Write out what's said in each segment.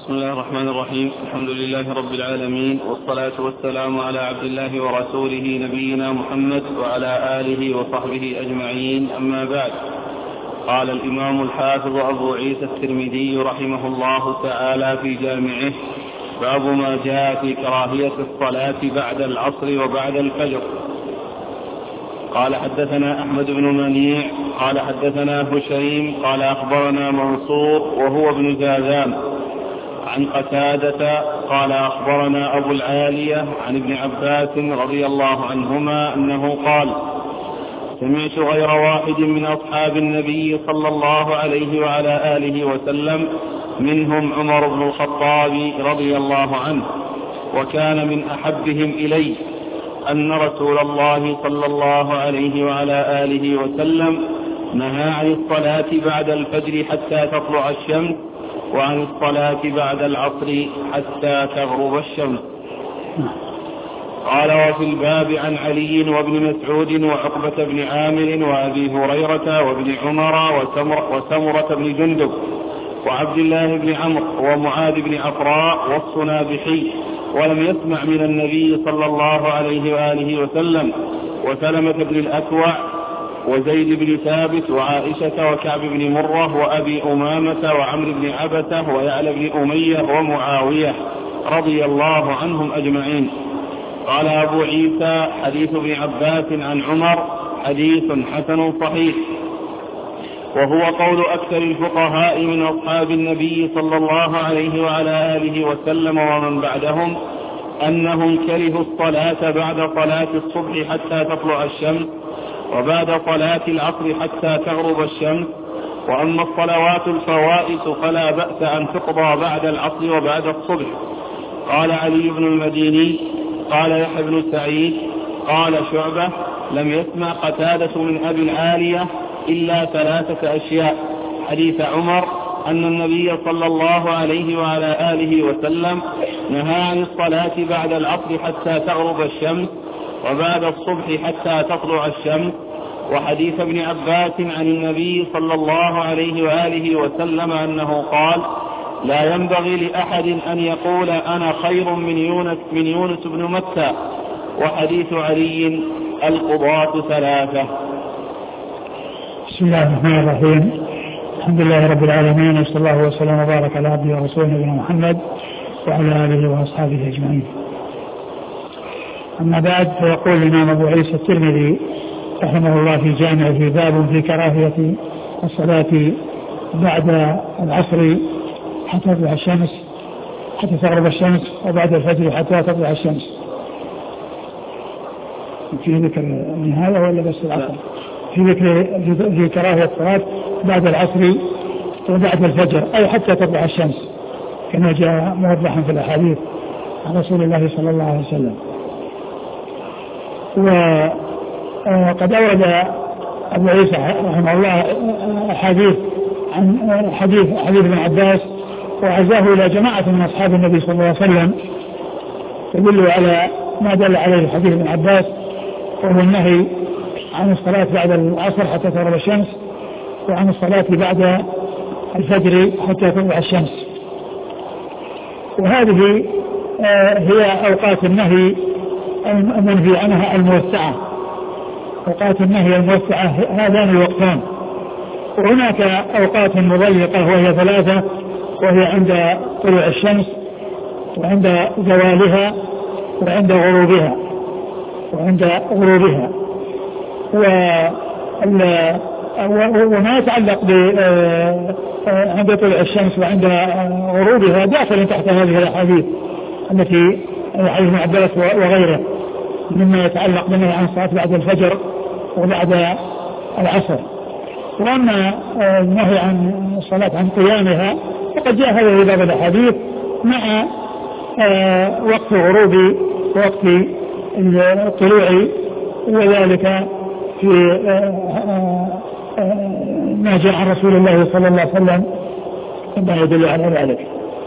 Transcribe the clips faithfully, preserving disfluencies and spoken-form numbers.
بسم الله الرحمن الرحيم. الحمد لله رب العالمين، والصلاة والسلام على عبد الله ورسوله نبينا محمد وعلى آله وصحبه أجمعين، أما بعد. قال الإمام الحافظ أبو عيسى الترمذي رحمه الله تعالى في جامعه: باب ما جاء في كراهية الصلاة بعد العصر وبعد الفجر. قال حدثنا أحمد بن منيع قال حدثنا هشيم قال أخبرنا منصور وهو ابن زاذان عن قتادة قال أخبرنا أبو العالية عن ابن عباس رضي الله عنهما أنه قال: سمعت غير واحد من أصحاب النبي صلى الله عليه وعلى آله وسلم، منهم عمر بن الخطاب رضي الله عنه، وكان من أحبهم إلي، أن رسول الله صلى الله عليه وعلى آله وسلم نهى عن الصلاة بعد الفجر حتى تطلع الشمس، وعن الصلاة بعد العصر حتى تغرب الشمس. قال: وفي الباب عن علي وابن مسعود وعقبة بن عامر وأبي هريرة وابن عمر وسمرة بن جندب وعبد الله بن عمرو ومعاذ بن عفراء والصنابحي، ولم يسمع من النبي صلى الله عليه وآله وسلم، وسلمة بن الأكوع وزيد بن ثابت وعائشة وكعب بن مرة وأبي أمامة وعمر بن عبسة ويعلى بن أمية ومعاوية رضي الله عنهم أجمعين. قال أبو عيسى: حديث ابن عباس عن عمر حديث حسن صحيح، وهو قول أكثر الفقهاء من أصحاب النبي صلى الله عليه وعلى آله وسلم ومن بعدهم، أنهم كرهوا الصلاة بعد صلاة الصبح حتى تطلع الشمس، وبعد صلاة العصر حتى تغرب الشمس، وأما الصلوات الفوائت فلا بأس أن تقضى بعد العصر وبعد الصبح. قال علي بن المديني قال يحيى بن سعيد قال شعبة: لم يسمع قتادة من أبي العالية إلا ثلاثة أشياء: حديث عمر أن النبي صلى الله عليه وعلى آله وسلم نهى عن الصلاة بعد العصر حتى تغرب الشمس، وبعد الصبح حتى تطلع الشمس، وحديث ابن عباس عن النبي صلى الله عليه وآله وسلم أنه قال: لا ينبغي لأحد أن يقول أنا خير من يونس, من يونس بن متى. وحديث علي: القضاة ثلاثة. بسم الله الرحمن الرحيم. الحمد لله رب العالمين، وصلى الله وسلم وبارك على عبده ورسوله نبينا محمد وعلى آله وأصحابه أجمعين. أما بعد، فيقول الإمام أبو عيسى الترمذي رحمه الله في جامعه: باب في كراهية الصلاة بعد العصر حتى تطلع الشمس حتى تغرب الشمس، وبعد الفجر حتى تطلع الشمس. في ذكر النهاية ولا بس العصر؟ في ذكر في كراهية الصلاة بعد العصر وبعد الفجر، أي حتى تطلع الشمس، كما جاء موضحا في الأحاديث عن رسول الله صلى الله عليه وسلم. وقد أورد أبو عيسى رحمه الله حديث عن حديث حديث ابن عباس، وعزاه إلى جماعة من أصحاب النبي صلى الله عليه وسلم، يدل على ما دل عليه حديث ابن عباس، وهو النهي عن الصلاة بعد العصر حتى تغرب الشمس، وعن الصلاة بعد الفجر حتى تطلع الشمس. وهذه هي أوقات النهي المنهي عنها الموسعة. أوقات النهي الموسعة هذان الوقتان، وهناك أوقات مضيقة وهي ثلاثة، وهي عند طلوع الشمس، وعند زوالها، وعند غروبها وعند غروبها وما يتعلق عند طلوع الشمس وعند غروبها داخل تحت هذه الأحاديث التي عن ابن عباس وغيره، مما يتعلق بالنهي عن الصلاة بعد الفجر وبعد العصر. وأما النهي عن الصلاة عن قيامها فقد جاء هذا في باب الأحاديث مع وقت غروب وقت الطلوع، وذلك في ما جاء عن رسول الله صلى الله عليه وسلم ما يدل على ذلك.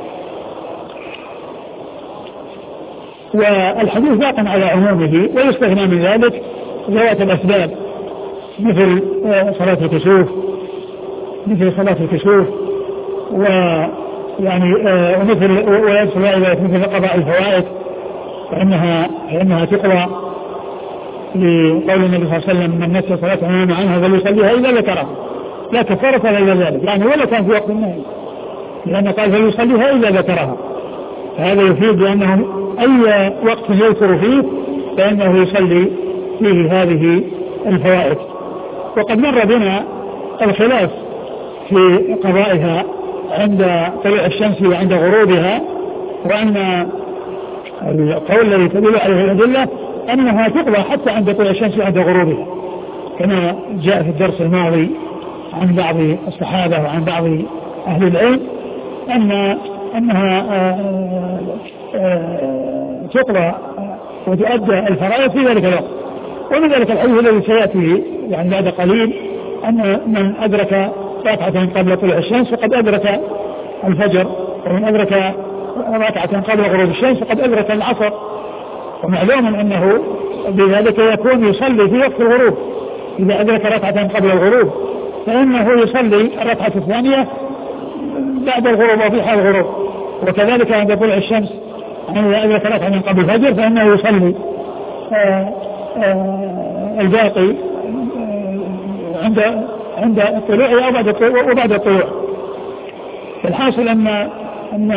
والحديث باق على عمومه، ويستثنى من ذلك ذوات الأسباب، مثل صلاة الكسوف مثل صلاة الكسوف يعني ومثل ويدخل إلى مثل قضاء الفوائد فإنها فإنها تقضى لقول النبي صلى الله عليه وسلم من نسي صلاة نام عنها فليصليها إذا ذكرها لا كفارة إلا ذلك يعني ولا كان في وقت النهي لأن قال فليصليها إذا ذكرها فهذا يفيد بأنه أي وقت يذكر فيه فإنه يصلي فيه هذه الفوائد. وقد مر بنا الخلاف في قضائها عند طلوع الشمس وعند غروبها وأن القول الذي تدل عليه الأدلة أنها تقضى حتى عند طلوع الشمس وعند غروبها كما جاء في الدرس الماضي عن بعض الصحابة وعن بعض أهل العلم أن أنها آآ آآ تقضى وتؤدى الفرائض في ذلك الوقت. ومن ذلك الحديث الذي سيأتي يعني بعد قليل أن من أدرك ركعة قبل طلوع الشمس فقد أدرك الفجر ومن أدرك ركعة قبل غروب الشمس فقد أدرك العصر. ومعلوم أنه بذلك يكون يصلي في وقت الغروب إذا أدرك ركعة قبل الغروب فإنه يصلي الركعة الثانية بعد الغروب وفي حال الغروب. وكذلك عند طلوع الشمس إذا أدرك ركعة قبل الفجر فإنه يصلي آآ آآ الباقي عند عند الطلوع أو بعد الطلوع وبعد الطلوع. الحاصل أن أن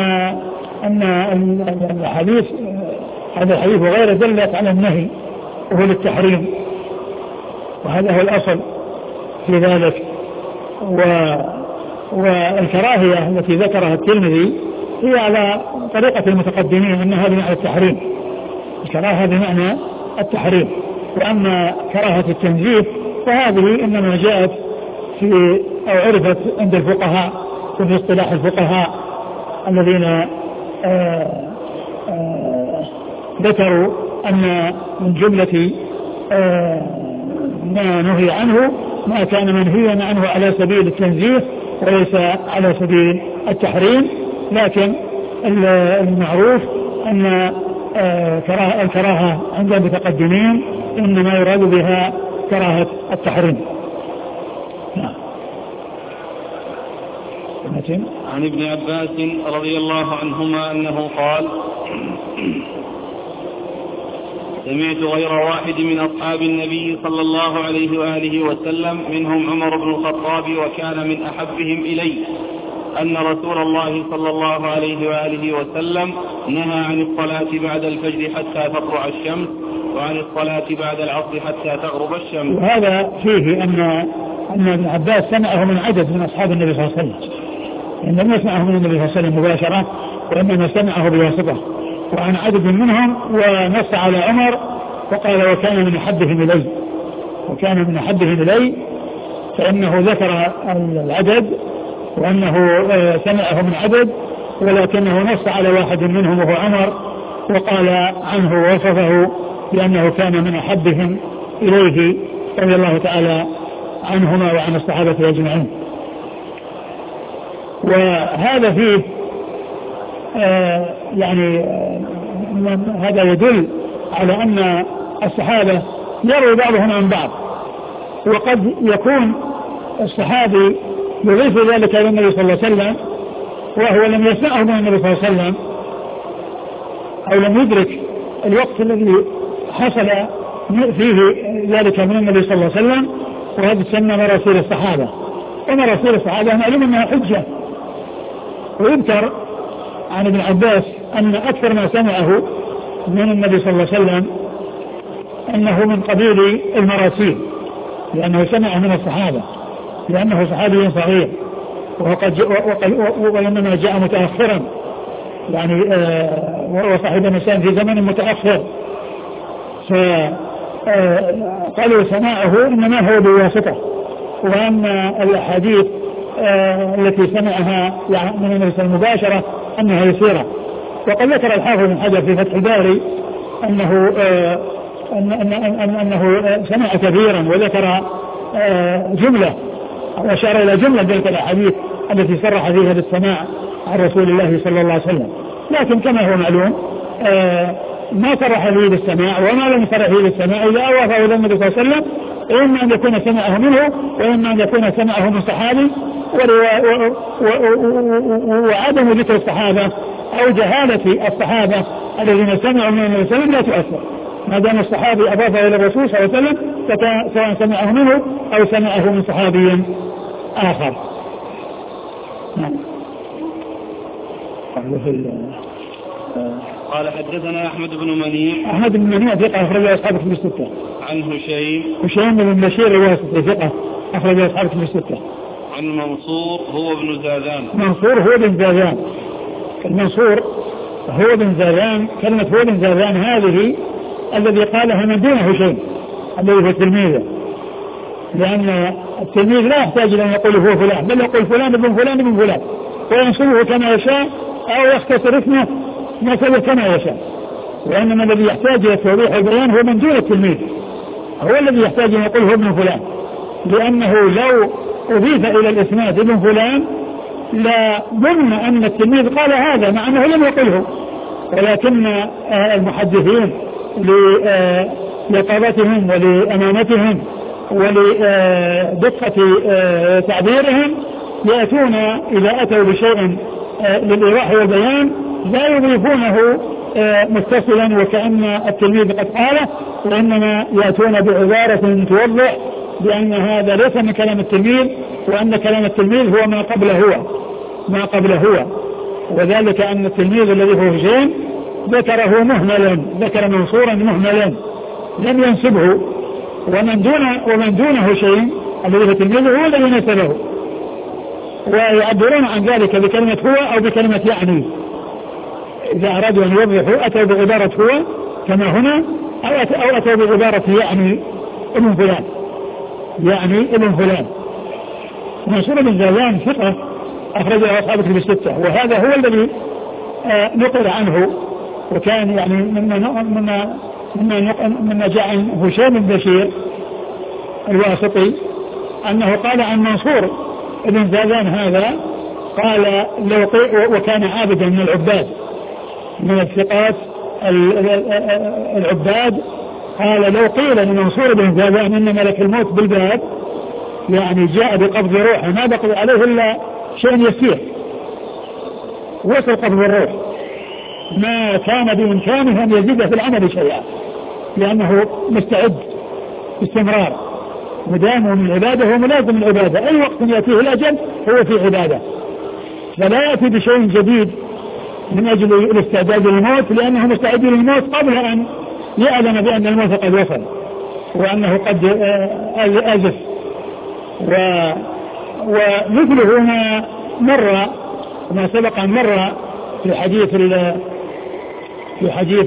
أن الحديث هذا الحديث وغيره دلت على النهي وهو للتحريم وهذا هو الأصل في ذلك. و والكراهية التي ذكرها الترمذي هي على طريقة المتقدمين أن هذا معنى التحريم الكراهة بمعنى التحريم. وأما كراهة التنزيه فهذه إنما جاءت في أو عرفت عند الفقهاء وفي اصطلاح الفقهاء الذين آآ آآ ذكروا أن من جملة ما نهي عنه ما كان منهيا عنه على سبيل التنزيه وليس على سبيل التحريم. لكن المعروف أن الكراهة عند المتقدمين إنما يراد بها كراهة التحريم. نعم. عن ابن عباس رضي الله عنهما أنه قال سمعت غير واحد من أصحاب النبي صلى الله عليه وآله وسلم منهم عمر بن الخطاب وكان من أحبهم إلي أن رسول الله صلى الله عليه وآله وسلم نهى عن الصلاة بعد الفجر حتى تطلع الشمس وعن الصلاة بعد العصر حتى تغرب الشمس. وهذا فيه أن أن ابن عباس سمعه من عدد من أصحاب النبي صلى الله عليه وسلم إن لم يسمعه من النبي صلى الله عليه وسلم مباشرة وإنما سمعه بواسطة وعن عدد منهم ونص على عمر وقال وكان من أحبهم إلي وكان من أحبهم إلي فإنه ذكر العدد وأنه سمعه من عدد ولكنه نص على واحد منهم وهو عمر وقال عنه ووصفه بأنه كان من أحبهم إليه رضي الله تعالى عنهما وعن الصحابة أجمعين. وهذا فيه آه يعني آه هذا يدل على أن الصحابة يروي بعضهم عن بعض وقد يكون الصحابي يضيف ذلك إلى النبي صلى الله عليه وسلم وهو لم يسمعه من النبي صلى الله عليه وسلم أو لم يدرك الوقت الذي حصل فيه ذلك من النبي صلى الله عليه وسلم. وهذا تسمى مراسيل الصحابة ومراسيل الصحابة معلوم أنها حجة. ويذكر عن ابن عباس أن أكثر ما سمعه من النبي صلى الله عليه وسلم أنه من قبيل المراسيل لأنه سمع من الصحابة لأنه صحابي صغير وقد وإنما جاء متأخرا يعني وهو صاحب النساء في زمن متأخر فقالوا سماعه إنما هو بواسطة وأن الأحاديث التي سمعها من النبي صلى الله عليه وسلم مباشرة أنها يسيرة. وقد ذكر الحافظ بن حجر في فتح الباري أنه أن أن أنه سمع كثيرا وذكر جملة وأشار إلى جملة ذلك الأحاديث التي صرح فيها بالسماع عن رسول الله صلى الله عليه وسلم. لكن كما هو معلوم ما صرح به بالسماع وما لم يصرح به بالسماع إذا أوافه إلى النبي صلى الله عليه وسلم إما أن يكون سمعه منه وإما أن يكون سمعه من صحابي وعدم ذكر الصحابة أو جهالة الصحابة الذين سمعوا من النبي صلى الله عليه وسلم لا تؤثر، ما دام الصحابي أضافه إلى الرسول صلى الله عليه وسلم سواء سمعه منه أو سمعه من صحابي آخر. نعم. قال حدثنا أحمد بن منيع. أحمد بن منيع ثقة أخرج أصحاب كتب الستة. عن هشيم. هشيم بن بشير الواسطي ثقة أخرج أصحاب كتب الستة. عن منصور هو ابن زاذان. منصور هو ابن زاذان. المنصور هو ابن زاذان، كلمة هو ابن زاذان هذه الذي قالها من دون هشيم الذي هو تلميذه، لأن التلميذ لا يحتاج أن يقول هو فلان، بل يقول فلان ابن فلان ابن فلان وينصبه كما يشاء أو يختصر اسمه نسبه كما يشاء. وإنما الذي يحتاج إلى التوضيح والبيان هو من دون التلميذ، هو الذي يحتاج أن يقول هو ابن فلان، لأنه لو أضيف إلى الإسناد ابن فلان لا ظن أن التلميذ قال هذا مع أنه لم يقله، ولكن المحدثين ليقظتهم ولأمانتهم ولدقة تعبيرهم يأتون إذا أتوا بشيء للإيضاح والبيان لا يضيفونه متصلا وكأن التلميذ قد قاله، وإنما يأتون بعبارة توضح بأن هذا ليس من كلام التلميذ، وأن كلام التلميذ هو ما قبله هو ما قبله هو وذلك أن التلميذ الذي هو هشيم ذكره مهملا، ذكر منصورا مهملا لم ينسبه، ومن دون ومن دون هشيم الذي هو تلميذه هو الذي نسبه، ويعبرون عن ذلك بكلمة هو أو بكلمة يعني. إذا أرادوا أن يوضحوا أتوا بعبارة هو كما هنا أو أتوا بعبارة يعني ابن فلان، يعني ابن فلان. منصور بن زاذان ثقة أخرجه أصحاب الكتب الستة، وهذا هو الذي نقل عنه، وكان يعني مما مما مما مما جاء عن هشام بن بشير الواسطي أنه قال عن منصور بن زاذان هذا قال لو وكان عابدا من العباد من الثقات العباد، قال لو قيل لمنصور بن زاذان إن ملك الموت بالباب يعني جاء بقبض روحه ما بقي عليه إلا شيء يسير وصل قبض الروح ما كان بإمكانه أن يزيد في العمل شيئا، لأنه مستعد باستمرار مدام من العبادة وملازم العبادة، أي وقت يأتيه الأجل هو في عبادة، فلا يأتي بشيء جديد من أجل الاستعداد للموت، لأنه مستعد للموت قبل أن يعلم بأن الموت قد وصل وأنه قد أزف. ومثله ما مر ما سبق أن مر في حديث في حديث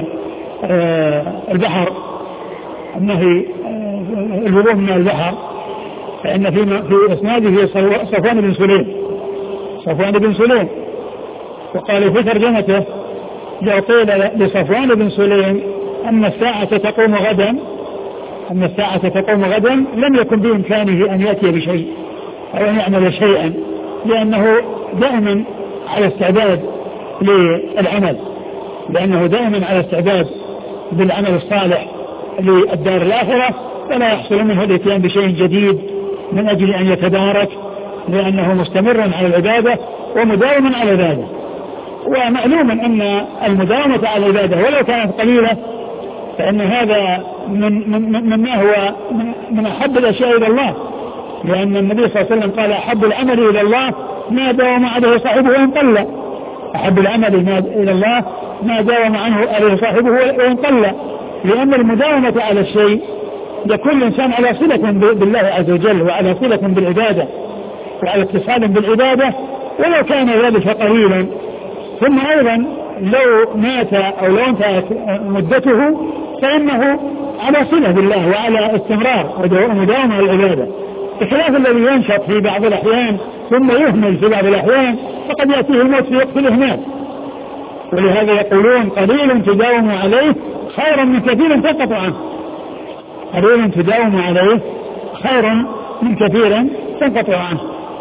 البحر النهي الوضوء من البحر، فإن في في إسناده صفوان بن سليم صفوان بن سليم وقال في ترجمته لو قيل لصفوان بن سليم أن الساعة تقوم غدا أن الساعة تقوم غدا لم يكن بإمكانه أن يأتي بشيء أو أن يعمل شيئا، لأنه دائما على استعداد للعمل لأنه دائما على استعداد بالعمل الصالح للدار الآخرة، فلا يحصل منه الاتيان بشيء جديد من أجل أن يتدارك، لأنه مستمر على العبادة ومداوم على العبادة. ومعلوم أن المداومة على العبادة ولو كانت قليلة فإن هذا من من مما هو من أحب الأشياء إلى الله، لأن النبي صلى الله عليه وسلم قال أحب العمل إلى الله ما داوم عليه صاحبه وإن قل. أحب العمل إلى الله ما داوم عنه عليه صاحبه وإن قل، لأن المداومة على الشيء يكون الإنسان على صلة بالله عز وجل وعلى صلة بالعبادة وعلى اتصال بالعبادة ولو كان ذلك قليلا. ثم أيضا لو مات أو لو انتهت مدته فإنه على صلة بالله وعلى استمرار ومداومة على العبادة، بخلاف الذي ينشط في بعض الأحيان ثم يهمل في بعض الأحيان فقد يأتيه الموت في وقت الإهمال. ولهذا يقولون قليل تداوم عليه خيرا من كثير تنقطع عنه، قليل تداوم عليه خيرا من كثير تنقطع عنه.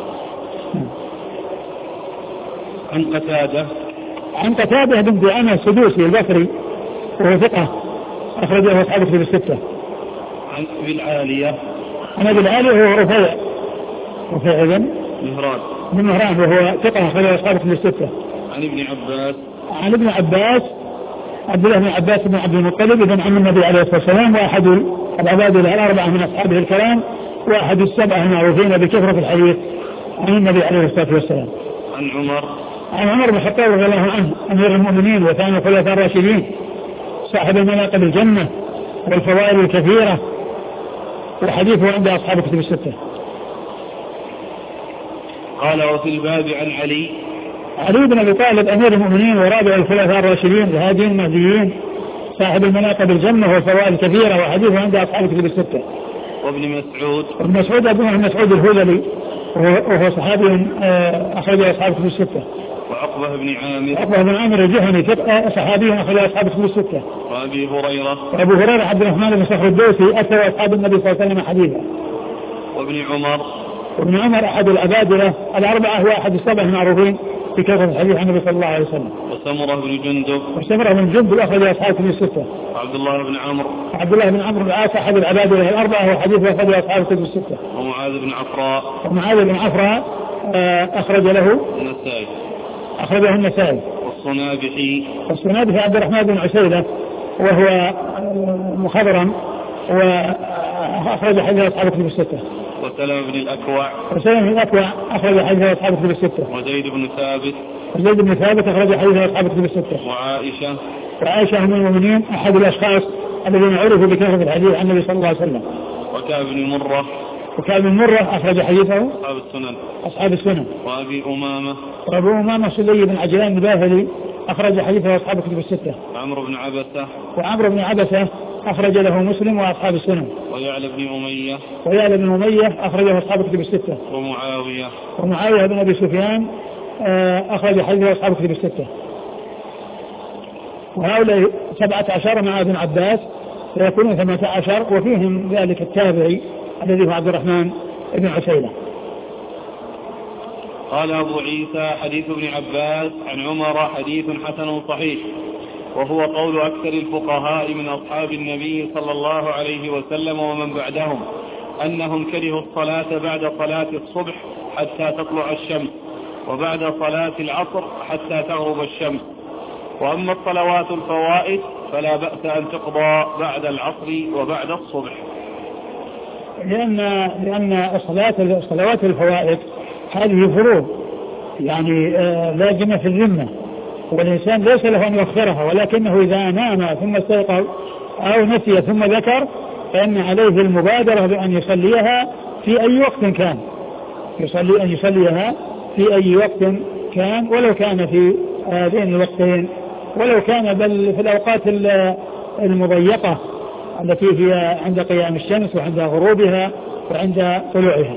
عن قتادة عن قتادة بن دعامة السدوسي البصري وهو ثقة أخرجه أصحاب الكتب الستة. عن أبي العالية عن أبي العالية هو رفيع رفيع بن مهران بن مهران وهو ثقة أخرجه أصحاب كتب الستة. عن ابن عباس عن ابن عباس عبد الله بن عباس بن عبد المطلب ابن عم النبي عليه الصلاة والسلام، وأحد العباد الأربعة من أصحابه الكرام، وأحد السبعة المعروفين بكثرة الحديث عن النبي عليه الصلاة والسلام. عن عمر عن عمر بن الخطاب رضي الله عنه أمير المؤمنين وثاني الخلفاء الراشدين صاحب المناقب الجنة والفضائل الكثيرة، وحديثه عند أصحاب كتب الستة. قال وفي الباب عن علي علي بن أبي طالب أمير المؤمنين ورابع الخلفاء الراشدين الهاديين المهديين صاحب المناقب الجنة والفضائل الكثيرة، وحديثه عند أصحاب كتب الستة. وابن مسعود ابن مسعود أبو مسعود الهذلي وهو صحابي أخرج أصحاب كتب الستة. وعقبة بن عامر عقبة بن عامر الجهني صحابي أخرج أصحاب كتب الستة. وأبي هريرة وأبو هريرة عبد الرحمن بن صخر الدوسي أكثر أصحاب النبي صلى الله عليه وسلم حديثا. وابن عمر وابن عمر أحد الأبادلة الأربعة وأحد السبع المعروفين في كثرة الحديث عن النبي صلى الله عليه وسلم. وسمرة بن جندب وسمرة بن جندب أخرج أصحاب كتب الستة. وعبد الله بن عمرو عبد الله بن عمرو العاص أحد الأبادلة الأربعة وحديثه أخرج أصحاب كتب الستة. ومعاذ بن عفراء ومعاذ بن عفراء أخرج له النسائي أخرجه النسائي. والصنابحي والصنابحي عبد الرحمن بن عسيلة وهو مخضرم وأخرج حديث أصحاب كتب الستة. وسلم بن الأكوع وسلم بن الأكوع أخرج حديث أصحاب كتب الستة. وزيد بن ثابت وزيد بن ثابت أخرج حديث أصحاب كتب الستة. وعائشة وعائشة أم المؤمنين أحد الأشخاص الذين عرفوا بكثرة الحديث عن النبي صلى الله عليه وسلم. وكعب بن مرة وكعب بن مرة أخرج حديثه أصحاب السنن أصحاب السنن. وأبي أمامة وأبو أمامة سلي بن عجلان الباهلي أخرج حديثه أصحاب كتب الستة. وعمرو بن عبسة وعمرو بن عبسة أخرج له مسلم وأصحاب السنن. ويعلى بن أمية ويعلى بن أمية أخرجه أصحاب كتب الستة. ومعاوية ومعاوية بن أبي سفيان أخرج حديثه أصحاب كتب الستة. وهؤلاء سبعة عشر مع ابن عباس فيكونون ثمانية عشر، وفيهم ذلك التابعي الذي هو عبد الرحمن بن عسيلة. قال أبو عيسى حديث ابن عباس عن عمر حديث حسن صحيح، وهو قول أكثر الفقهاء من أصحاب النبي صلى الله عليه وسلم ومن بعدهم أنهم كرهوا الصلاة بعد صلاة الصبح حتى تطلع الشمس، وبعد صلاة العصر حتى تغرب الشمس. وأما الصلوات الفوائد فلا بأس أن تقضى بعد العصر وبعد الصبح، لأن لأن الصلاة صلوات الفوائد هذه فروض يعني آه لازمة في الذمة، والإنسان ليس له أن يؤخرها، ولكنه إذا نام ثم استيقظ أو نسي ثم ذكر فإن عليه المبادرة بأن يصليها في أي وقت كان، يصلي أن يصليها في أي وقت كان، ولو كان في هذين الوقتين، ولو كان بل في الأوقات المضيقة التي هي عند قيام الشمس وعند غروبها وعند طلوعها.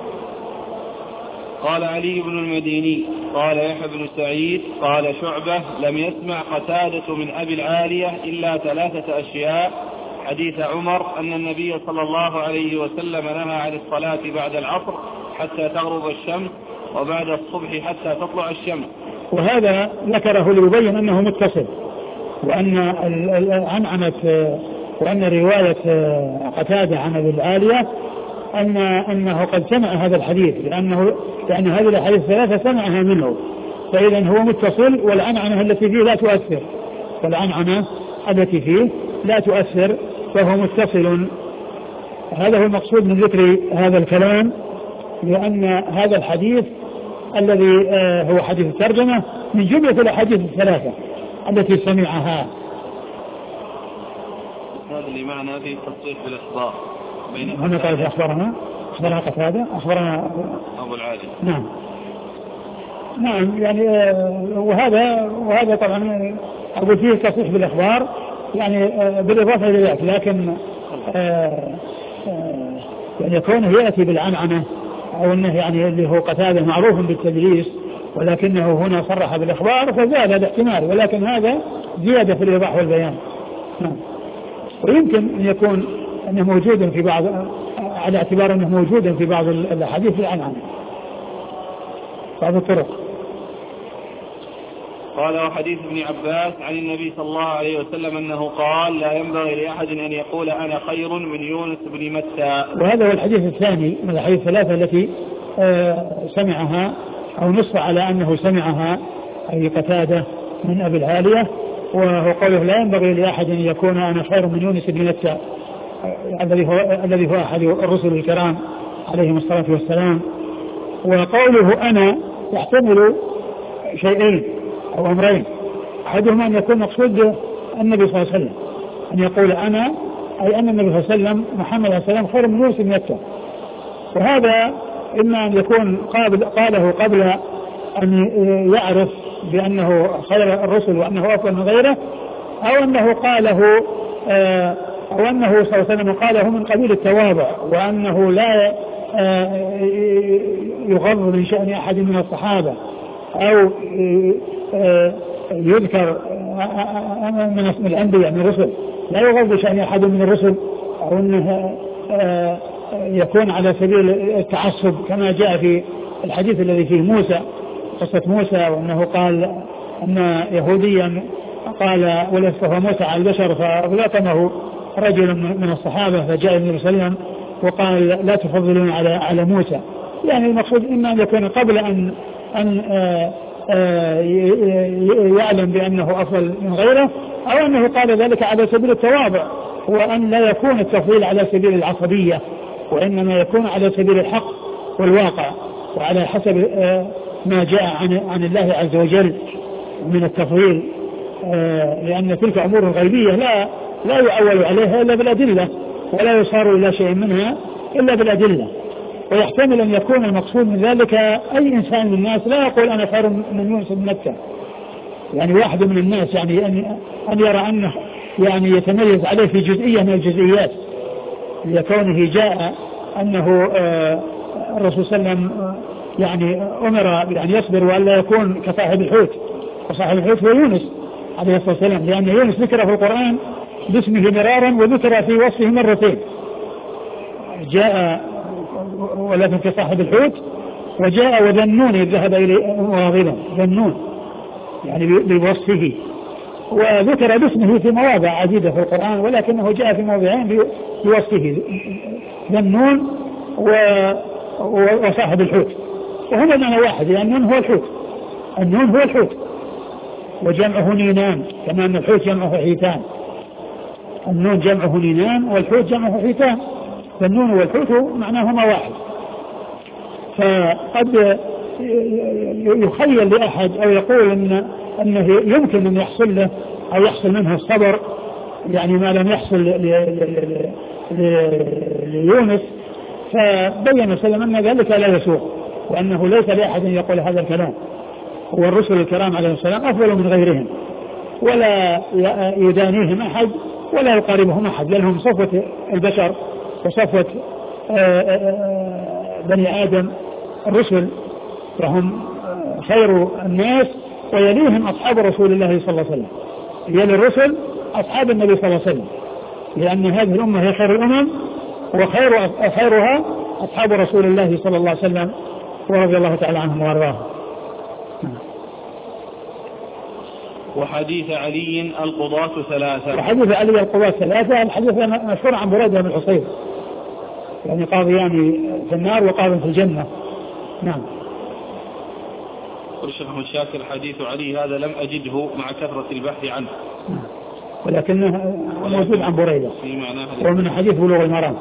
قال علي بن المديني قال يحيى بن سعيد قال شعبة لم يسمع قتادة من أبي العالية إلا ثلاثة أشياء: حديث عمر أن النبي صلى الله عليه وسلم نهى عن الصلاة بعد العصر حتى تغرب الشمس، وبعد الصبح حتى تطلع الشمس. وهذا ذكره ليبين أنه متصل، وأن عنعنة وأن رواية قتادة عن أبي العالية أن أنه قد سمع هذا الحديث، لأنه لأن هذه الحديث ثلاثة سمعها منه، فإذا هو متصل، والعنعنة التي فيه لا تؤثر، والعنعنة التي فيه لا تؤثر، فهو متصل. هذا هو المقصود من ذكر هذا الكلام، لأن هذا الحديث الذي هو حديث الترجمة من جملة الأحاديث الثلاثة التي سمعها. هذا اللي معنا في تصريح بالإخبار هنا قال أخبرنا أخبرنا قتادة أخبرنا أبو العالي. نعم نعم يعني وهذا وهذا طبعا أقول فيه تصريح بالإخبار يعني بالإضافة إلى ذلك، لكن يعني كونه يأتي بالعنعنة أو أنه يعني اللي هو قتادة معروف بالتدليس ولكنه هنا صرح بالإخبار فزاد هذا احتمال، ولكن هذا زيادة في الإيضاح والبيان. نعم. ويمكن أن يكون أنه موجود في بعض على اعتبار أنه موجود في بعض الأحاديث العنعنة بعض الطرق. قال وحديث ابن عباس عن النبي صلى الله عليه وسلم أنه قال لا ينبغي لأحد أن يقول أنا خير من يونس بن متى. وهذا هو الحديث الثاني من الحديث الثلاثة التي سمعها أو نص على أنه سمعها أي قتادة من أبي العالية، وهو قوله لا ينبغي لأحد أن يكون أنا خير من يونس بن متى الذي هو الذي هو أحد الرسل الكرام عليهم الصلاة والسلام. وقوله أنا يحتمل شيئين أو أمرين، أحدهما أن يكون مقصود النبي صلى الله عليه وسلم، أن يقول أنا أي أن النبي صلى الله عليه وسلم محمد عليه السلام خير من يونس بن متى، وهذا إما أن يكون قابل قاله قبل أن يعرف بأنه خير الرسل وأنه أفضل من غيره، أو أنه قاله أو أنه صلى الله عليه وسلم قاله من قبيل التواضع، وأنه لا يغض من شأن أحد من الصحابة أو يذكر من الأنبياء من الرسل لا يغض شأن أحد من الرسل، أو أنه يكون على سبيل التعصب كما جاء في الحديث الذي فيه موسى قصة موسى، وأنه قال أن يهوديا قال ولسه موسى على البشر فأغلقنه رجل من الصحابة فجاء النبي صلى الله عليه وسلم وقال لا تفضلون على على موسى. يعني المقصود إما أن يكون قبل أن أن يعلم بأنه أفضل من غيره، أو أنه قال ذلك على سبيل التواضع، وأن لا يكون التفضيل على سبيل العصبية، وإنما يكون على سبيل الحق والواقع وعلى حسب ما جاء عن عن الله عز وجل من التفضيل، لأن تلك أمور غيبية لا لا يعول عليها إلا بالأدلة، ولا يصار إلى شيء منها إلا بالأدلة. ويحتمل أن يكون المقصود من ذلك أي إنسان من الناس لا يقول أنا خير من يونس بن متى، يعني واحد من الناس يعني أن أن يرى أنه يعني يتميز عليه في جزئية من الجزئيات، لكونه جاء أنه الرسول صلى الله عليه وسلم يعني أمر بأن يصبر وأن لا يكون كصاحب الحوت، وصاحب الحوت هو يونس عليه الصلاة والسلام، لأن يونس ذكر في القرآن باسمه مرارا وذكر في وصفه مرتين، جاء ولكن كصاحب الحوت، وجاء وذنون ذهب إليه مواظبا ذنون يعني بوصفه، وذكر باسمه في مواضع عديدة في القرآن، ولكنه جاء في موضعين بوصفه ذنون وصاحب الحوت، وهما معنى واحد، لأن النون هو الحوت، النون هو الحوت وجمعه نينان، كما أن الحوت جمعه حيتان، النون جمعه نينان والحوت جمعه حيتان، فالنون والحوت معناهما واحد. فقد يخيل لأحد أو يقول إن أنه يمكن أن يحصل له أو يحصل منه الصبر، يعني ما لم يحصل ليونس، فبين سلم أن ذلك لا يسوق، وأنه ليس لأحد أن يقول هذا الكلام، والرسل الكرام عليه السلام أفضل من غيرهم، ولا يدانيهم أحد ولا يقاربهم أحد، بل هم صفوة البشر وصفوة بني آدم الرسل، وهم خير الناس، ويليهم أصحاب رسول الله صلى الله عليه وسلم، يلي الرسل أصحاب النبي صلى الله عليه وسلم، لأن هذه الأمة هي خير الأمم، وخير خيرها أصحاب رسول الله صلى الله عليه وسلم ورضي الله تعالى عنهم وارضاهم. وحديث علي القضاة ثلاثة. وحديث علي القضاة ثلاثة، الحديث مشهور عن بريدة بن الحصيب، يعني قاضيان في النار وقاض في الجنة. نعم. قل الشيخ محمد شاكر حديث علي هذا لم أجده مع كثرة البحث عنه، ولكنه موجود عن بريدة ومن حديث بلوغ المرام.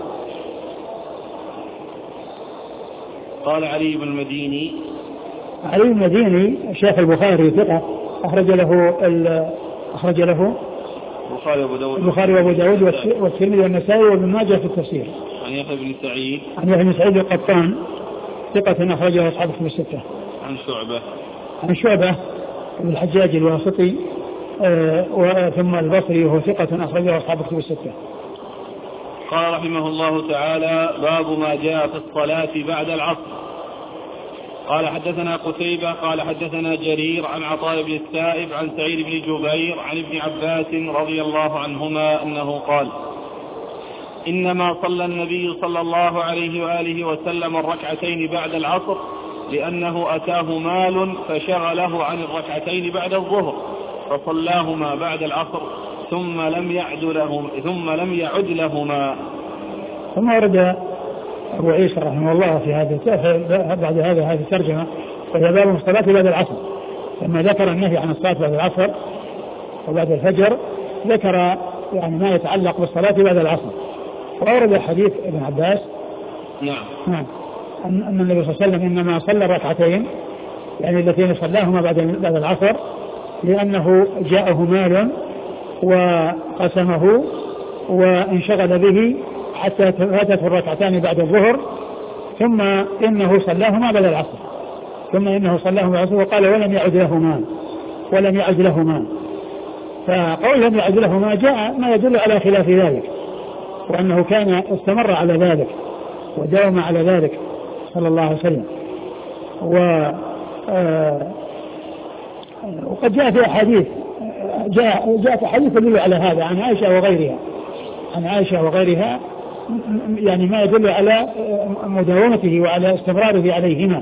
قال علي بن المديني. علي بن المديني شيخ البخاري ثقة، أخرج له أخرج له البخاري وأبو داود البخاري وأبو داود والترمذي والنسائي وابن ماجه في التفسير. عن يحيى بن سعيد عن يحيى بن سعيد القطان ثقة أخرجه أصحاب الكتب الستة. عن شعبة عن شعبة بن الحجاج الواسطي آه ثم البصري وهو ثقة أخرجه أصحاب الكتب الستة. قال رحمه الله تعالى: باب ما جاء في الصلاة بعد العصر. قال حدثنا قتيبة قال حدثنا جرير عن عطاء بن السائب عن سعيد بن جبير عن ابن عباس رضي الله عنهما أنه قال: إنما صلى النبي صلى الله عليه وآله وسلم الركعتين بعد العصر لأنه أتاه مال فشغله عن الركعتين بعد الظهر فصلاهما بعد العصر ثم لم يعد لهما ثم لم يعد لهما. ثم ورد أبو عيسى رحمه الله في هذا بعد هذا هذه الترجمة، وهي باب الصلاة بعد العصر. لما ذكر النهي عن الصلاة بعد العصر وبعد الفجر ذكر يعني ما يتعلق بالصلاة بعد العصر، وأورد حديث ابن عباس نعم نعم أن النبي صلى الله عليه وسلم إنما صلى ركعتين يعني التين صلاهما بعد بعد العصر لأنه جاءه مال وقسمه وانشغل به حتى فاتته الركعتان بعد الظهر، ثم إنه صلاهما بعد العصر ثم إنه صلاهما بعد العصر وقال ولم يعد لهما ولم يعد لهما فقول لم يعد لهما جاء ما يدل على خلاف ذلك، وأنه كان استمر على ذلك وداوم على ذلك صلى الله عليه وسلم. و آه وقد جاء في أحاديث جاء جاء حديث يدل على هذا عن عائشة وغيرها عن عائشة وغيرها يعني ما يدل على مداومته وعلى استمراره عليهما.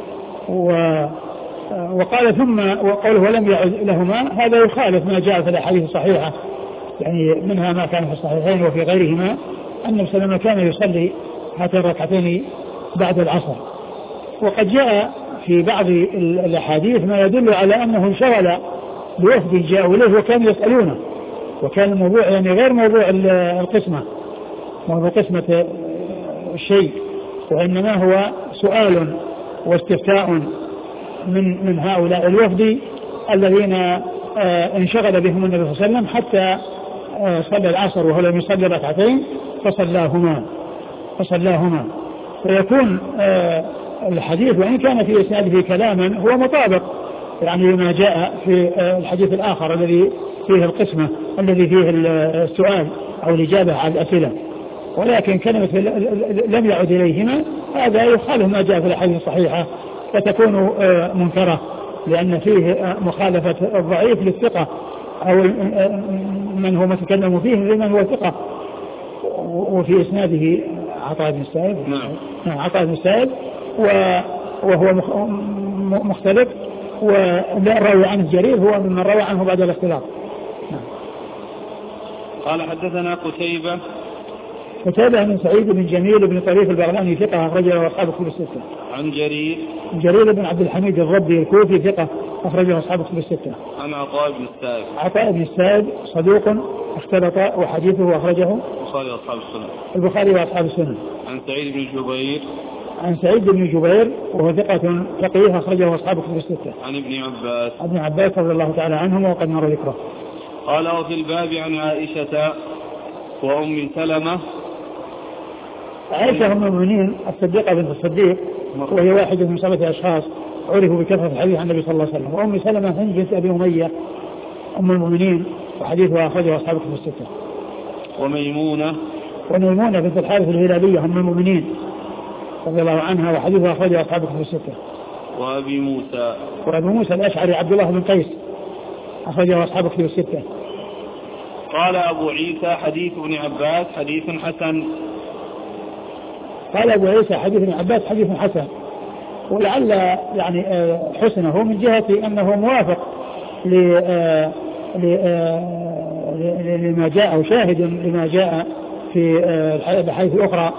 وقال ثم وقوله ولم يعد لهما هذا يخالف ما جاء في الأحاديث الصحيحة، يعني منها ما كان في الصحيحين وفي غيرهما أن النبي صلى الله عليه وسلم كان يصلي هاتين الركعتين بعد العصر. وقد جاء في بعض الأحاديث ما يدل على أنه انشغل بوفد جاءوا إليه وكانوا يسألونه، وكان الموضوع يعني غير موضوع القسمة موضوع قسمة الشيء، وإنما هو سؤال واستفتاء من من هؤلاء الوفد الذين انشغل بهم النبي صلى الله عليه وسلم حتى صلى العصر وهو لم يصلي ركعتين فصلاهما فصلاهما فيكون الحديث وإن كان في إسناده كلاما هو مطابق يعني ما جاء في الحديث الآخر الذي فيه القسمة الذي فيه السؤال أو الإجابة على الأسئلة، ولكن كلمة لم يعد إليهما هذا يخالف ما جاء في الحديث الصحيحة فتكون منكرة، لأن فيه مخالفة الضعيف للثقة أو من هو متكلم فيه لمن هو ثقة. وفي إسناده عطاء بن السائب نعم عطاء بن السائب وهو مختلف، والراوي عنه جرير هو ممن روى عنه بعد الاختلاط. نعم. قال حدثنا قتيبة قتيبة بن سعيد بن جميل بن طريف البغلاني ثقة أخرجه أصحاب الكتب الستة. عن جرير جرير بن عبد الحميد الربي الكوفي ثقة أخرجه أصحاب الكتب الستة. عن عطاء بن السائب عطاء بن السائب صدوق اختلط وحديثه أخرجه البخاري وأصحاب السنن البخاري وأصحاب السنن. عن سعيد بن جبير عن سعيد بن جبير وهو ثقة فقيه أخرجه أصحاب الكتب الستة. عن ابن عباس ابن عباس رضي الله تعالى عنهم وقد مر ذكره. قال وفي الباب عن عائشة وأم سلمة. عائشة أم المؤمنين الصديقة بنت الصديق وهي واحدة من سبعة أشخاص عرفوا بكثرة الحديث عن النبي صلى الله عليه وسلم. وأم سلمة هند بنت أبي أمية أم المؤمنين وحديثها أخرجه أصحاب الكتب الستة. وميمونة وميمونة بنت الحارث الهلالية أم المؤمنين رضي الله عنها وحديثها أخرجه أصحاب الكتب الستة. وأبي موسى وأبي موسى الأشعري عبد الله بن قيس أخرجه أصحاب الكتب الستة. قال أبو عيسى حديث ابن عباس حديث حسن. قال أبو عيسى حديث ابن عباس حديث حسن، ولعل يعني حسنه من جهة أنه موافق لما جاء أو شاهد لما جاء في الحديث الأخرى.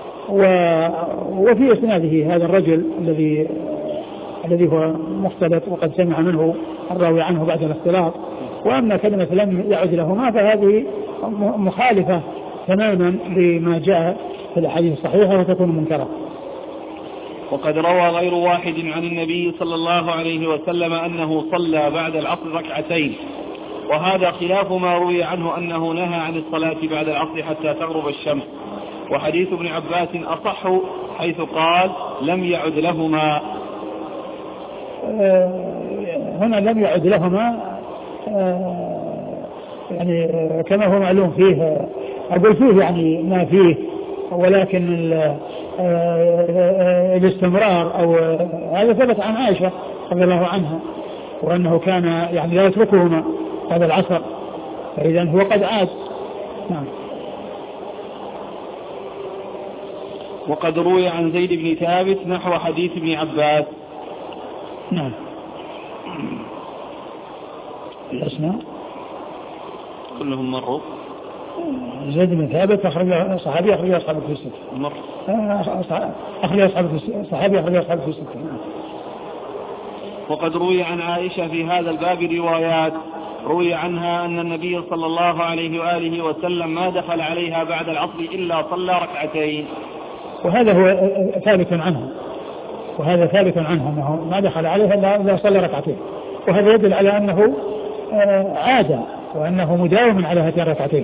وفي إسناده هذا الرجل الذي الذي هو مختلط وقد سمع منه الراوي عنه بعد الاختلاط. وأما كلمة لم يعد لهما فهذه مخالفة تماما لما جاء في الأحاديث الصحيحة وتكون منكرة. وقد روى غير واحد عن النبي صلى الله عليه وسلم أنه صلى بعد العصر ركعتين، وهذا خلاف ما روي عنه أنه نهى عن الصلاة بعد العصر حتى تغرب الشمس. وحديث ابن عباس أصح حيث قال لم يعد لهما. هنا لم يعد لهما يعني كما هو معلوم فيه أقول فيه يعني ما فيه، ولكن الاستمرار أو هذا ثبت عن عائشة رضي الله عنها وأنه كان يعني لا يتركهما هذا العصر، فإذا هو قد عاد. نعم. وقد روي عن زيد بن ثابت نحو حديث ابن عباس. نعم. الأسماء كلهم مروا. زيد بن ثابت أخرج صحابي أخرج أصحابه في الستة. أخرج أصحابه في صحابي أخرج أصحابه في الستة. وقد روي عن عائشة في هذا الباب روايات. روي عنها أن النبي صلى الله عليه وآله وسلم ما دخل عليها بعد العصر إلا صلى ركعتين. وهذا هو ثابت عنها، وهذا ثابت عنها أنه ما دخل عليها إلا صلى ركعتين، وهذا يدل على أنه عادة وأنه مداوم على هاتين الركعتين.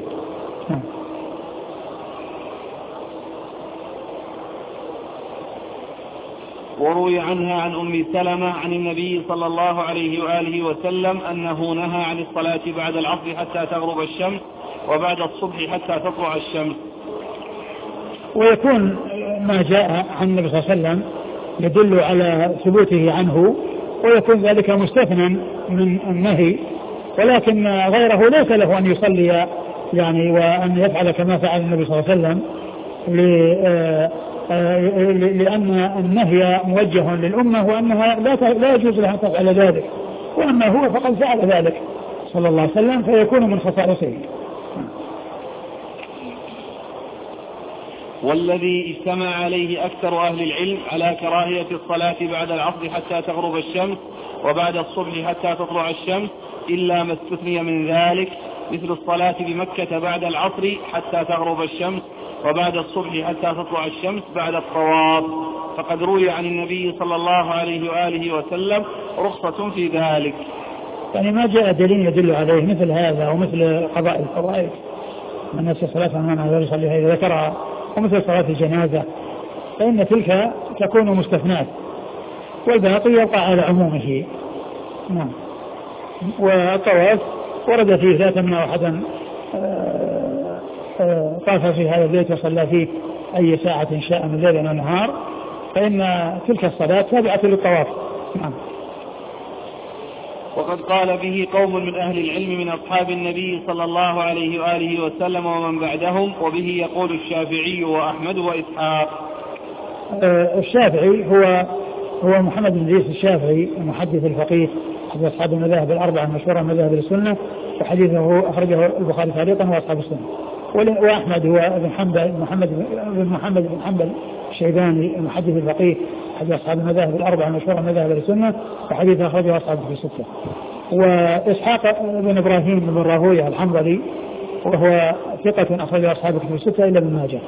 وروي عنها عن أم سلمة عن النبي صلى الله عليه وآله وسلم أنه نهى عن الصلاة بعد العصر حتى تغرب الشمس وبعد الصبح حتى تطلع الشمس. ويكون ما جاء عن النبي صلى الله عليه وسلم يدل على ثبوته عنه، ويكون ذلك مستثنى من النهي، ولكن غيره ليس له أن يصلي يعني وأن يفعل كما فعل النبي صلى الله عليه وسلم، لأن النهي موجه للأمة وأنها لا يجوز لها أن تفعل ذلك، وأما هو فقد فعل ذلك صلى الله عليه وسلم فيكون من خصائصه. والذي اجتمع عليه أكثر أهل العلم على كراهية الصلاة بعد العصر حتى تغرب الشمس وبعد الصبح حتى تطلع الشمس إلا ما استثني من ذلك، مثل الصلاة بمكة بعد العصر حتى تغرب الشمس وبعد الصبح حتى تطلع الشمس بعد الطواف، فقد روي عن النبي صلى الله عليه وآله وسلم رخصة في ذلك. يعني ما جاء دليل يدل عليه مثل هذا ومثل قضاء الفرائض من نفس الصلاة من يصليها إذا ذكرها، ومثل صلاة الجنازة، فإن تلك تكون مستثنات والباقي يبقى على عمومه. نعم. والطواف ورد فيه ذات من أحدا طاف في هذا البيت وصلى فيه أي ساعة شاء من ليل ونهار، فإن تلك الصلاة تابعة للطواف. نعم. وقد قال به قوم من أهل العلم من أصحاب النبي صلى الله عليه وآله وسلم ومن بعدهم، وبه يقول الشافعي وأحمد وإسحاق. الشافعي هو هو محمد بن إدريس الشافعي المحدث الفقيه أحد أصحاب المذاهب الأربعة المشهورة من مذاهب السنة، وحديثه أخرجه البخاري تعليقا وأصحاب السنة. وأحمد هو ابن حنبل محمد بن محمد بن حنبل الشيباني المحدث الفقيه أحد أصحاب المذاهب الأربعة المشهورة من مذاهب السنة، وحديثه أخرجه أصحابه في الستة. وإسحاق بن إبراهيم بن راهويه الحنظلي وهو ثقة أخرجه أصحابه في الستة إلا ابن ماجه.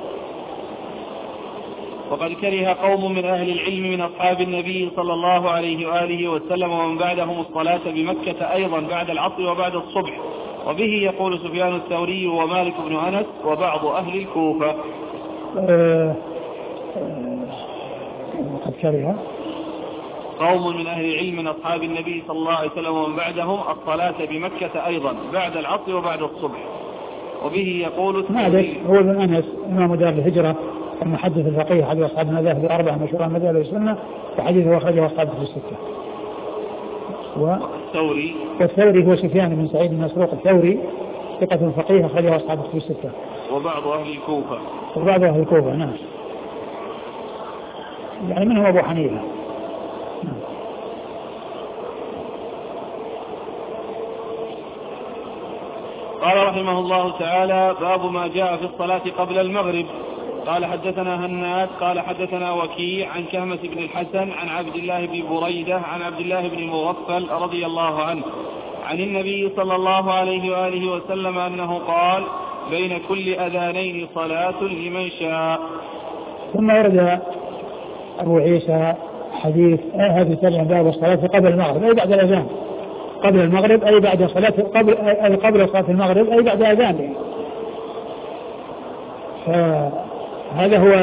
وقد كره قوم من أهل العلم من أصحاب النبي صلى الله عليه وآله وسلم ومن بعدهم الصلاة بمكة أيضا بعد العصر وبعد الصبح، وبه يقول سفيان الثوري ومالك بن أنس وبعض أهل الكوفة. أه وقد كره قوم من أهل العلم من أصحاب النبي صلى الله عليه وسلم ومن بعدهم الصلاة بمكة أيضا بعد العصر وبعد الصبح، وبه يقول مالك هو ابن أنس إمام دار الهجرة المحدث الفقيه أحد أصحاب المذاهب الأربعة مشهورة مذاهب السنة، وحديثه أخرجه أصحابه في الستة. والثوري والثوري هو سفيان بن سعيد بن مسروق الثوري ثقة فقيه أخرجه أصحابه في الستة. وبعض أهل الكوفة وبعض أهل الكوفة نعم، يعني منهم أبو حنيفة. قال رحمه الله تعالى: باب ما جاء في الصلاة قبل المغرب. قال حدثنا هناد قال حدثنا وكيع عن كهمة بن الحسن عن عبد الله بن بريدة عن عبد الله بن مغفل رضي الله عنه عن النبي صلى الله عليه وآله وسلم أنه قال: بين كل أذانين صلاة لمن شاء. ثم ورد أبو عيسى حديث هذه الترجمة باب الصلاة قبل المغرب أي بعد الأذان، قبل المغرب أي بعد صلاة قبل أي قبل صلاة المغرب أي بعد أذان. فهذا هو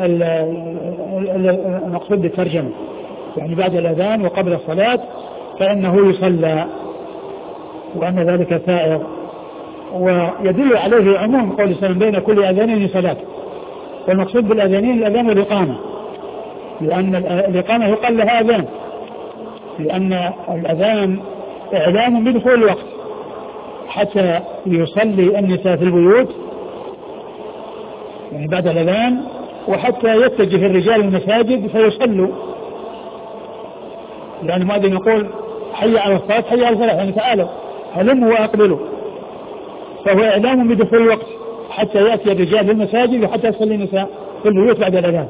المقصود بالترجمة، يعني بعد الأذان وقبل الصلاة فإنه يصلى، وأن ذلك سائغ. ويدل عليه عموم قول السلام بين كل أذانين صلاة، والمقصود بالأذانين الأذان والإقامة، لأن الإقامة يقال لها أذان، لأن الأذان إعلام بدخول الوقت حتى يصلي النساء في البيوت يعني بعد الأذان، وحتى يتجه الرجال المساجد فيصلوا، لأن المؤذن يقول حي على الصلاة حي على الصلاة، يعني تعالوا هلموا وأقبلوا، فهو إعلام بدخول الوقت حتى يأتي الرجال للمساجد وحتى يصلي النساء في البيوت بعد الأذان.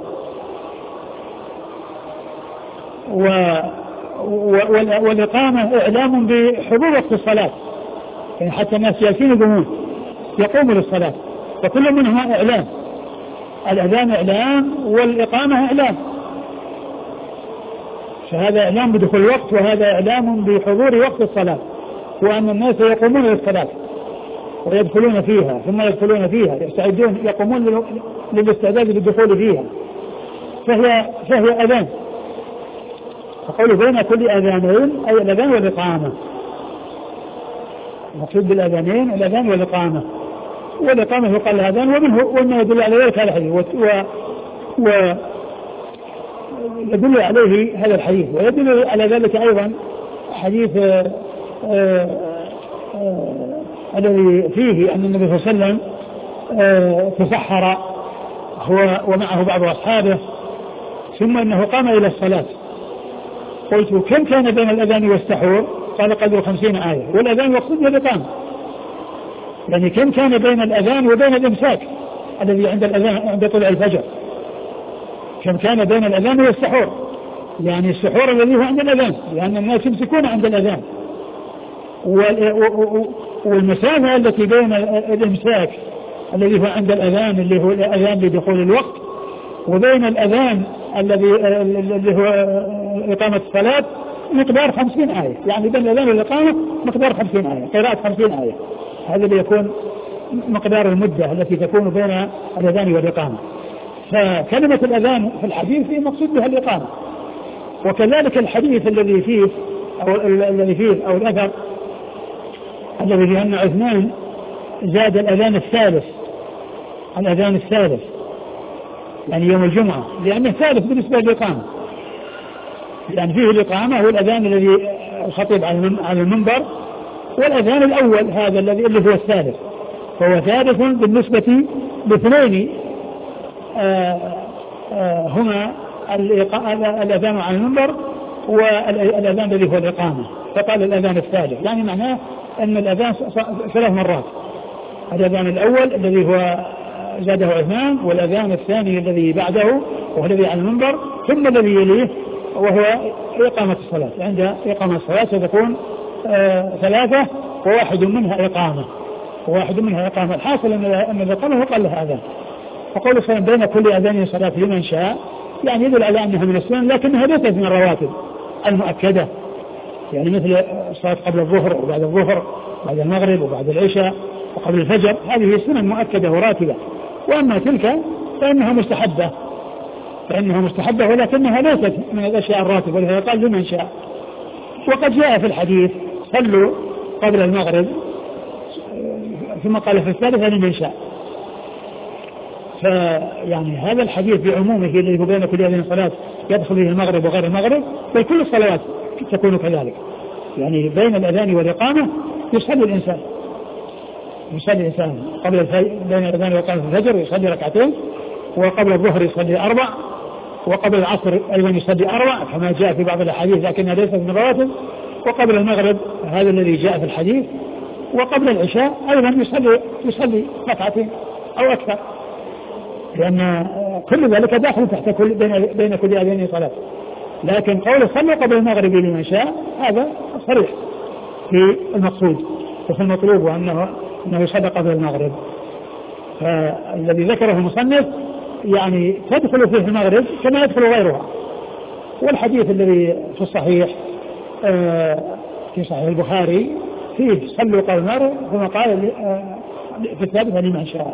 و... و... والإقامة إعلام بحضور وقت الصلاة، يعني حتى الناس يأتين يقومون يقوموا للصلاة، وكل منها إعلام. الأذان إعلام والإقامة إعلام، فهذا إعلام بدخول الوقت وهذا إعلام بحضور وقت الصلاة، وأن الناس يقومون للصلاة ويدخلون فيها ثم يدخلون فيها يستعدون يقومون للاستعداد للدخول فيها، فهي فهي أذان. فقوله بين كل أذانين أي الأذان والإقامة، المقصود بالأذانين الأذان والإقامة، والإقامة يقال الأذان ومنه وما يدل على ذلك هذا الحديث، و يدل عليه هذا الحديث، ويدل على ذلك أيضا حديث الذي فيه أن النبي صلى الله عليه وسلم تسحر هو ومعه بعض أصحابه ثم أنه قام إلى الصلاة. قلت كم كان بين الأذان والسحور؟ قال قدر خمسين آية، والأذان يقصد الإقامة، يعني كم كان بين الأذان وبين الإمساك الذي عند الأذان عند طلوع الفجر، كم كان بين الأذان والسحور، يعني السحور الذي هو عند الأذان لأن الناس يمسكون عند الأذان، والمسافة التي بين الإمساك الذي هو عند الأذان اللي هو الأذان لدخول الوقت وبين الأذان الذي اللي هو إقامة الصلاة مقدار خمسين آية، يعني بين الأذان والإقامة مقدار خمسين آية، قراءة خمسين آية، هذا اللي يكون مقدار المدة التي تكون بين الأذان والإقامة. فكلمة الأذان في الحديث فيه مقصود بها الإقامة، وكذلك الحديث الذي فيه أو الذي فيه أو الأثر الذي فيه أن عثمان زاد الأذان الثالث، الأذان الثالث يعني يوم الجمعة، لأنه ثالث بالنسبة للإقامة، لأن فيه الإقامة والأذان الذي الخطيب على المنبر، والأذان الأول هذا الذي اللي هو الثالث، فهو ثالث بالنسبة لاثنين آآ آآ هما الأذان على المنبر والأذان الذي هو الإقامة، فقال الأذان الثالث، يعني معناه أن الأذان ثلاث مرات، الأذان الأول الذي هو زاده عثمان، والأذان الثاني الذي بعده وهو الذي على المنبر، ثم الذي يليه وهو إقامة الصلاة، عند إقامة الصلاة ستكون ثلاثة وواحد منها إقامة وواحد منها إقامة. الحاصل أن الإقامة قال له أذان، فقول صلى بين كل أذان صلاة لمن شاء، يعني يدل على أنها من السنن لكنها ليست من الرواتب المؤكدة، يعني مثل الصلاة قبل الظهر وبعد الظهر بعد المغرب وبعد العشاء وقبل الفجر، هذه سنن مؤكدة وراتبة، وأما تلك فإنها مستحبة فإنها مستحبة ولكنها ليست من الأشياء الراتبة، ولهذا قال لمن شاء. وقد جاء في الحديث صلوا قبل المغرب ثم قال في الثالثة لمن شاء، فيعني هذا الحديث بعمومه الذي هو بين كل هذه الصلاة يدخل فيه المغرب وغير المغرب، بل كل الصلوات تكون كذلك، يعني بين الأذان والإقامة يصلي الإنسان يصلي الإنسان قبل الفجر، بين الأذان وإقامة الفجر يصلي ركعتين، وقبل الظهر يصلي أربع، وقبل العصر أيضا يصلي أربع كما جاء في بعض الأحاديث لكنها ليست من الرواتب، وقبل المغرب هذا الذي جاء في الحديث، وقبل العشاء أيضا يصلي يصلي ركعتين أو أكثر، لأن كل ذلك داخل تحت كل بين بين كل أذان صلاة. لكن قول صلى قبل المغرب لمن شاء هذا صريح في المقصود وفي المطلوب، وأنه أنه يصلى قبل المغرب. فالذي ذكره المصنف يعني تدخل فيه المغرب كما يدخل غيرها، والحديث الذي في الصحيح في صحيح البخاري فيه صلوا قبل المغرب ثم قال في الثالثة لمن شاء.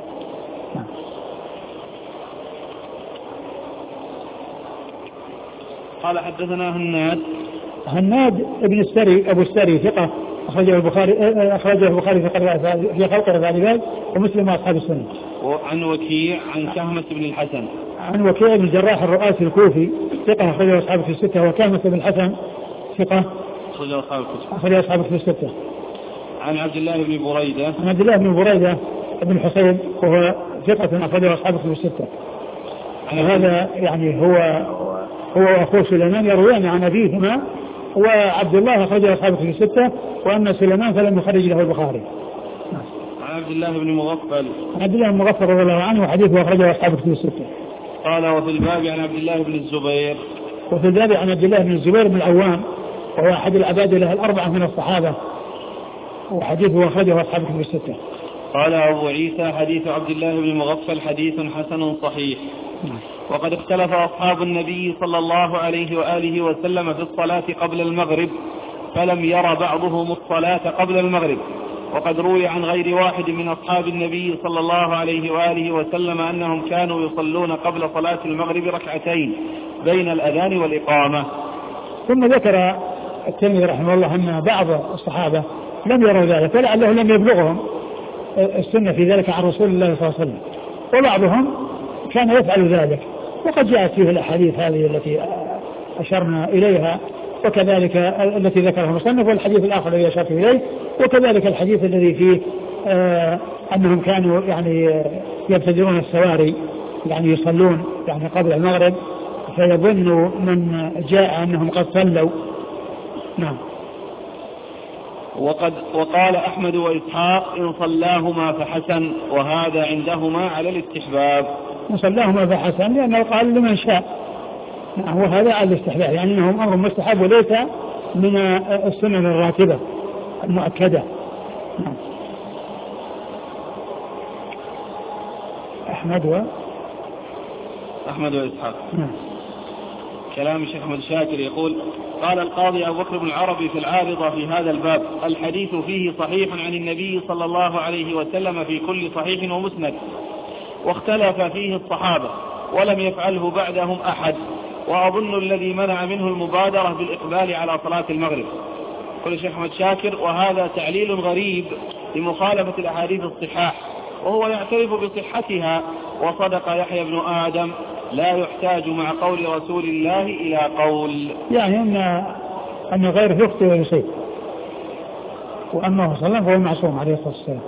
قال حدثنا هناد هناد ابن السري أبو السري ثقة أخرجه البخاري أخرجه البخاري في خلق الغالبات ومسلم وأصحاب السنة. وعن وكيع عن كهمة بن الحسن عن وكيع بن الجراح الرؤاسي الكوفي ثقة أخرجه أصحابه في الستة، وكهمة بن الحسن ثقة أخرجه أصحابه في الستة. عن عبد الله بن بريدة عن عبد الله بن بريدة بن حسين وهو ثقة أخرجه أصحابه في الستة. هذا يعني هو هو وأخوه سليمان يرويان عن أبيهما، وعبد الله أخرجه أصحابه في الستة، وأما سليمان فلم يخرج له البخاري. عن عبد الله بن مغفل عبد الله بن مغفل رضي الله عنه وحديثه أخرجه أصحاب الكتب الستة. قال وفي الباب عن عبد الله بن الزبير وفي الباب عن عبد الله بن الزبير بن العوام وهو أحد العبادلة الأربعة من الصحابة وحديثه أخرجه أصحاب الكتب الستة. قال أبو عيسى حديث عبد الله بن مغفل حديث حسن صحيح. وقد اختلف أصحاب النبي صلى الله عليه وآله وسلم في الصلاة قبل المغرب فلم ير بعضهم الصلاة قبل المغرب. وقد روي عن غير واحد من أصحاب النبي صلى الله عليه وآله وسلم أنهم كانوا يصلون قبل صلاة المغرب ركعتين بين الأذان والإقامة. ثم ذكر الترمذي رحمه الله أن بعض الصحابة لم يروا ذلك فلعله لم يبلغهم السنة في ذلك عن رسول الله صلى الله عليه وسلم، وبعضهم كان يفعل ذلك، وقد جاءت فيه الأحاديث هذه التي أشرنا إليها، وكذلك التي ذكرها المصنف، والحديث الآخر الذي أشرت إليه، وكذلك الحديث الذي فيه آه أنهم كانوا يعني يبتدرون السواري يعني يصلون يعني قبل المغرب فيظن من جاء أنهم قد صلوا. نعم. وقد وقال أحمد وإسحاق إن صلاهما فحسن، وهذا عندهما على الاستحباب. إن صلاهما فحسن لأنه قال لمن شاء، وهذا على الاستحباب، يعني أنهم أمر مستحب وليس من السنن الراتبة المؤكدة. نعم. أحمد و أحمد وإسحاق. نعم. كلام الشيخ أحمد شاكر يقول قال القاضي أبو بكر بن العربي في العارضة في هذا الباب الحديث فيه صحيح عن النبي صلى الله عليه وسلم في كل صحيح ومسند، واختلف فيه الصحابة ولم يفعله بعدهم أحد، وأظن الذي منع منه المبادرة بالإقبال على صلاة المغرب. قال الشيخ أحمد شاكر وهذا تعليل غريب لمخالفة الأحاديث الصحاح، وهو يعترف بصحتها، وصدق يحيى بن آدم لا يحتاج مع قول رسول الله إلى قول، يعني أن أن غيره يخطئ ويصيب، وأنه صلى الله عليه وسلم هو معصوم عليه الصلاة والسلام.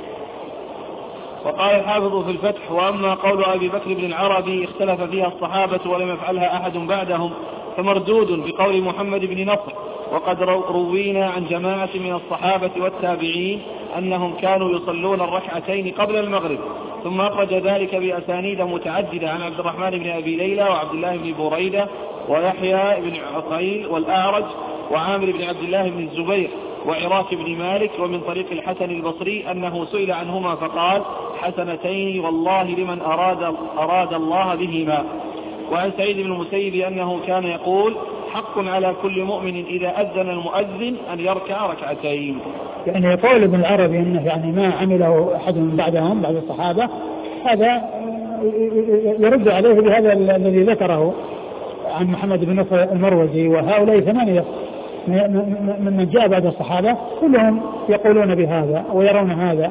وقال الحافظ في الفتح وأما قول أبي بكر بن العربي اختلف فيها الصحابة ولم يفعلها أحد بعدهم فمردود بقول محمد بن نصر، وقد روينا عن جماعة من الصحابة والتابعين أنهم كانوا يصلون الركعتين قبل المغرب، ثم أخرج ذلك بأسانيد متعددة عن عبد الرحمن بن أبي ليلى وعبد الله بن بريدة ويحيى بن عقيل والأعرج وعامر بن عبد الله بن الزبير وعراك بن مالك، ومن طريق الحسن البصري أنه سئل عنهما فقال حسنتين والله لمن أراد, أراد الله بهما. وعن سعيد بن المسيب أنه كان يقول حق على كل مؤمن إذا أذن المؤذن أن يركع ركعتين. يعني يقول ابن العربي أنه يعني ما عمله أحد من بعدهم بعد الصحابة، هذا يرد عليه بهذا الذي ذكره عن محمد بن نصر المروزي، وهؤلاء ثمانية من من جاء بعد الصحابة كلهم يقولون بهذا ويرون هذا.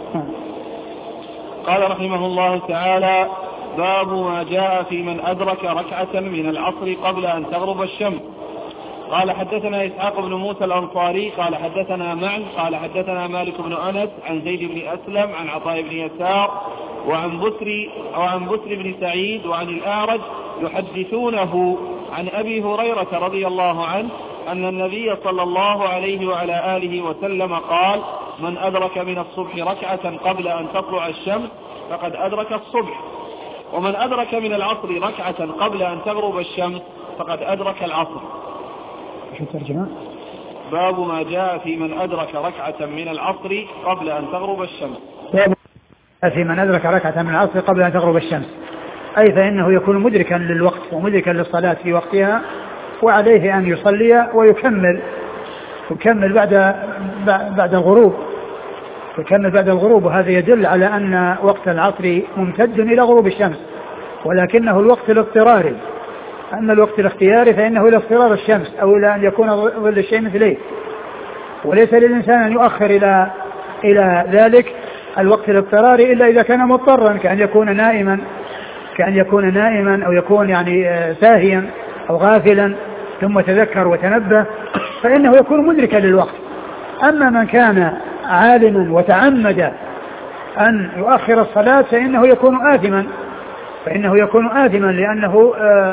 قال رحمه الله تعالى باب ما جاء في من أدرك ركعة من العصر قبل أن تغرب الشمس. قال حدثنا إسحاق بن موسى الأنصاري قال حدثنا معن قال حدثنا مالك بن أنس عن زيد بن أسلم عن عطاء بن يسار وعن بسر وعن بسر بن سعيد وعن الأعرج يحدثونه عن أبي هريرة رضي الله عنه أن النبي صلى الله عليه وعلى آله وسلم قال من أدرك من الصبح ركعة قبل أن تطلع الشمس فقد أدرك الصبح، ومن أدرك من العصر ركعة قبل أن تغرب الشمس فقد أدرك العصر. شو الترجمة؟ باب ما جاء في من أدرك ركعة من العصر قبل أن تغرب الشمس. باب في من أدرك ركعة من العصر قبل أن تغرب الشمس، أي فإنه يكون مدركا للوقت ومدركا للصلاة في وقتها، وعليه أن يصلي ويكمل يكمل بعد بعد الغروب يكمل بعد الغروب وهذا يدل على أن وقت العصر ممتد إلى غروب الشمس، ولكنه الوقت الاضطراري. أما الوقت الاختياري فإنه إلى اضطرار الشمس أو إلى أن يكون ظل الشيء مثليه، وليس للإنسان أن يؤخر إلى إلى ذلك الوقت الاضطراري إلا إذا كان مضطرا، كأن يكون نائما كأن يكون نائما أو يكون يعني ساهيا أو غافلا ثم تذكر وتنبه فإنه يكون مدركا للوقت. أما من كان عالما وتعمد أن يؤخر الصلاة فإنه يكون آثما فإنه يكون آثما لأنه آآ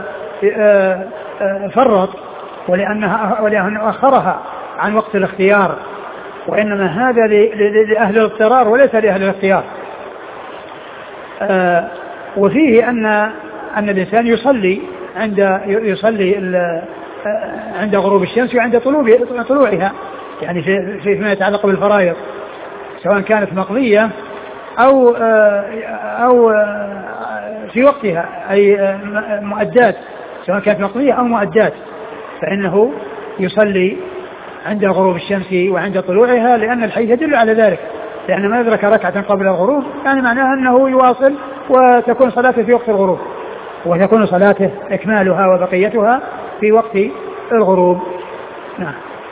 آآ فرط ولأنه, ولأنه أخرها عن وقت الاختيار وإنما هذا لأهل الاضطرار وليس لأهل الاختيار. آه وفيه أن أن الإنسان يصلي عند يصلي عند غروب الشمس وعند طلوعها، يعني في فيما يتعلق بالفرائض سواء كانت مقضية أو أو في وقتها أي مؤدات، سواء كانت مقضية أو مؤدات، فإنه يصلي عند غروب الشمس وعند طلوعها، لأن الحديث يدل على ذلك، لأن ما أدرك ركعة قبل الغروب يعني معناها أنه يواصل وتكون صلاته في وقت الغروب، وتكون صلاته إكمالها وبقيتها في وقت الغروب. نعم.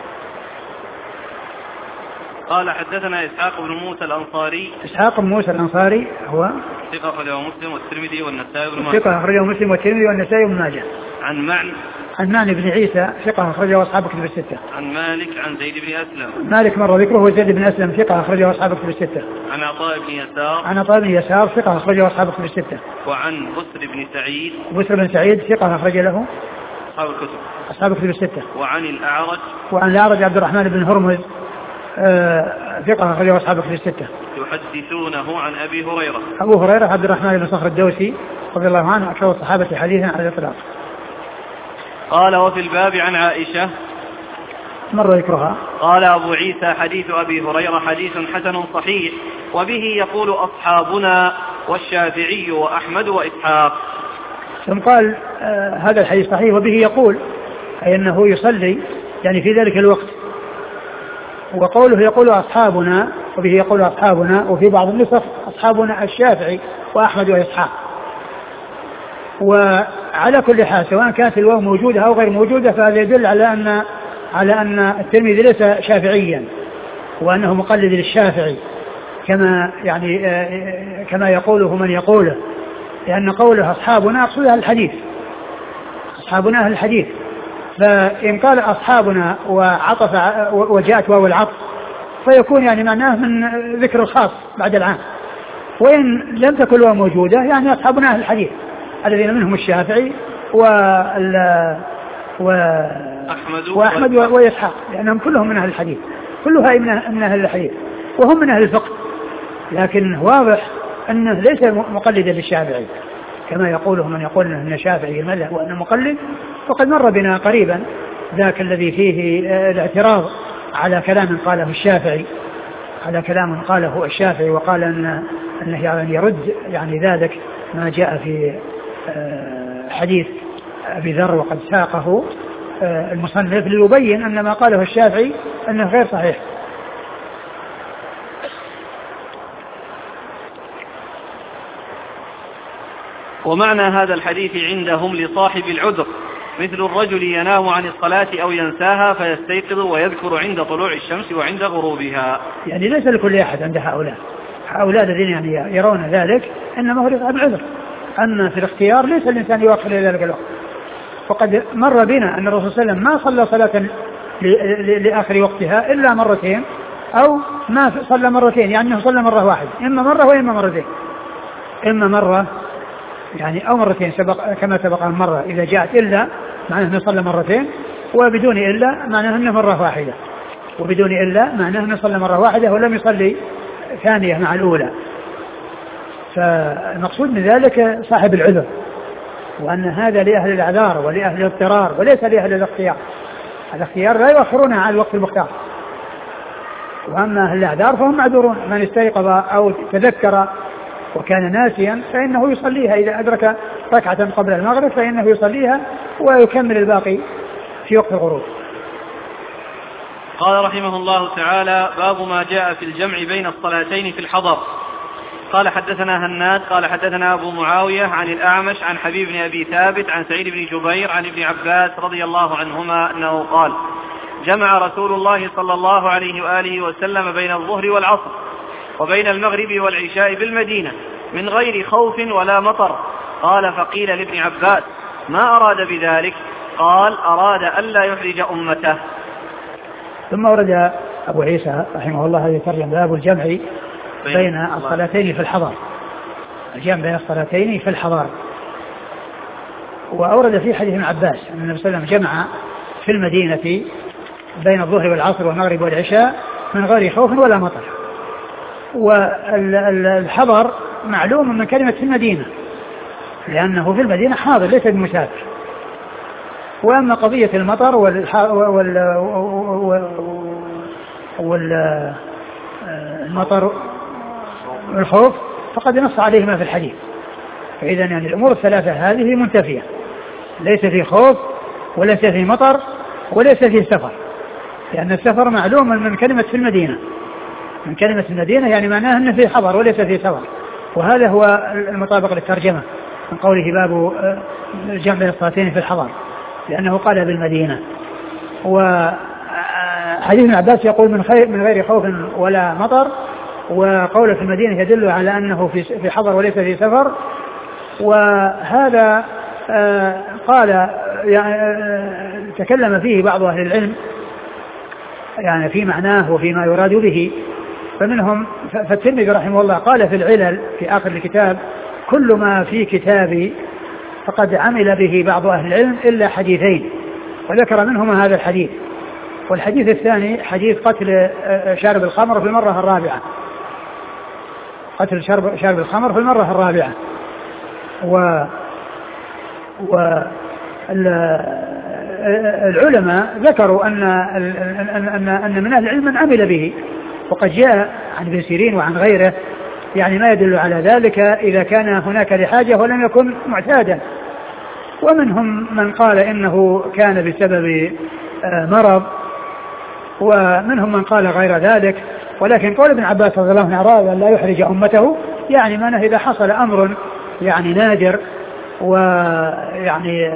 قال حدثنا إسحاق بن موسى الأنصاري. إسحاق بن موسى الأنصاري هو ثقة أخرجه مسلم والترمذي والنسائي بن ماجه. ثقة أخرجه مسلم والترمذي والنسائي بن ماجه. عن معن عن معن بن عيسى ثقة أخرجه أصحاب كتب الستة. عن مالك عن زيد بن أسلم. مالك مر ذكره زيد بن أسلم ثقة أخرجه أصحاب كتب الستة. عن عطاء بن يسار. عن عطاء بن يسار ثقة أخرجه أصحاب كتب الستة. وعن بسر بن سعيد. بسر بن سعيد ثقة أخرج له أصحاب الكتب. أصحاب كتب الستة. وعن الأعرج. وعن الأعرج عبد الرحمن بن هرمز آه ثقة أخرجه أصحاب كتب الستة. يحدثونه عن أبي هريرة. أبو هريرة عبد الرحمن بن صخر الدوسي رضي الله عنه أكثر الصحابة حديثا على الإطلاق. قال وفي الباب عن عائشة مر ذكرها. قال أبو عيسى حديث أبي هريرة حديث حسن صحيح، وبه يقول أصحابنا والشافعي وأحمد وإسحاق. ثم قال آه هذا الحديث صحيح وبه يقول، أي أنه يصلي يعني في ذلك الوقت، وقوله يقول أصحابنا وبه يقول أصحابنا، وفي بعض النسخ أصحابنا الشافعي وأحمد وإسحاق. وعلى كل حال سواء كانت الواو موجودة أو غير موجودة فهذا يدل على أن على أن الترمذي ليس شافعيا وأنه مقلد للشافعي كما يعني كما يقوله من يقوله، لأن قوله أصحابنا أقصد أهل الحديث، أصحابنا أهل الحديث. فإن قال أصحابنا وعطف وجاءت واو العطف فيكون يعني معناه من ذكر الخاص بعد العام، وإن لم تكن واو موجودة يعني أصحابنا أهل الحديث الذين منهم الشافعي وال وأحمد, وأحمد وإسحاق، لأنهم كلهم من أهل الحديث، كلها من أهل الحديث وهم من أهل الفقه، لكن واضح أنه ليس مقلدا للشافعي كما يقوله من يقول أنه شافعي المذهب وأنه مقلد. وقد مر بنا قريبا ذاك الذي فيه الاعتراض على كلام قاله الشافعي على كلام قاله الشافعي وقال أن أنه يعني يرد يعني ذلك ما جاء في حديث أبي ذر وقد ساقه المصنف ليبين أن ما قاله الشافعي أنه غير صحيح. ومعنى هذا الحديث عندهم لصاحب العذر مثل الرجل ينام عن الصلاة أو ينساها فيستيقظ ويذكر عند طلوع الشمس وعند غروبها، يعني ليس لكل أحد عند هؤلاء هؤلاء الذين يعني يرون ذلك، إنما هو لصاحب العذر، أن في الاختيار ليس الإنسان يوقف إلى ذلك الوقت. وقد مر بنا أن الرسول صلى الله عليه وسلم ما صلى صلاة لآخر وقتها إلا مرتين، أو ما صلى مرتين يعني أنه صلى مرة واحدة، إما مرة وإما مرتين، إما مرة يعني أو مرتين سبق كما سبق المرة إذا جاءت إلا معناه أنه صلى مرتين، وبدون إلا معناه أنه مرة واحدة، وبدون إلا معناه أنه صلى مرة واحدة ولم يصلي ثانية مع الأولى. فالمقصود من ذلك صاحب العذر، وأن هذا لأهل الأعذار ولأهل الاضطرار وليس لأهل الاختيار. الاختيار لا يؤخرونها عن الوقت المختار، وأما أهل الأعذار فهم معذورون، من استيقظ أو تذكر وكان ناسيا فإنه يصليها، إذا أدرك ركعة قبل المغرب فإنه يصليها ويكمل الباقي في وقت الغروب. قال رحمه الله تعالى: باب ما جاء في الجمع بين الصلاتين في الحضر. قال حدثنا هناد قال حدثنا أبو معاوية عن الأعمش عن حبيب بن أبي ثابت عن سعيد بن جبير عن ابن عباس رضي الله عنهما أنه قال: جمع رسول الله صلى الله عليه وآله وسلم بين الظهر والعصر وبين المغرب والعشاء بالمدينة من غير خوف ولا مطر. قال: فقيل لابن عباس: ما أراد بذلك؟ قال: أراد ألا يحرج أمته. ثم ورد أبو عيسى رحمه الله يترجم باب الجمع بين الصلاتين في الحضر، الجمع بين الصلاتين في الحضر. وأورد في حديث ابن عباس أن النبي صلى الله عليه وسلم جمع في المدينة بين الظهر والعصر والمغرب والعشاء من غير خوف ولا مطر. والحضر معلوم من كلمة في المدينة لأنه في المدينة حاضر ليس بمسافر. وأما قضية المطر والمطر والخوف فقد نص عليهما في الحديث. فإذا يعني الأمور الثلاثة هذه منتفية، ليس في خوف وليس في مطر وليس في سفر، لأن السفر معلوم من كلمة في المدينة، من كلمة المدينة يعني معناه أنه في حضر وليس في سفر. وهذا هو المطابق للترجمة من قوله باب الجمع بين الصلاتين في الحضر، لأنه قال بالمدينة. وحديث ابن عباس يقول من, من غير خوف ولا مطر، وقوله في المدينة يدل على أنه في حضر وليس في سفر. وهذا قال يعني تكلم فيه بعض أهل العلم يعني في معناه وفيما يراد به. فمنهم فالترمذي رحمه الله قال في العلل في آخر الكتاب كل ما في كتابي فقد عمل به بعض أهل العلم إلا حديثين، وذكر منهما هذا الحديث. والحديث الثاني حديث قتل شارب الخمر في المرة الرابعة، قتل شارب, شارب الخمر في المرة الرابعة. و والعلماء ذكروا أن, أن, أن من أهل العلم من عمل به، وقد جاء عن ابن سيرين وعن غيره يعني ما يدل على ذلك إذا كان هناك لحاجة ولم يكن معتادا. ومنهم من قال إنه كان بسبب مرض، ومنهم من قال غير ذلك. ولكن قول ابن عباس رضي الله عنه أراد أن لا يحرج أمته، يعني ما إذا حصل أمر يعني نادر ويعني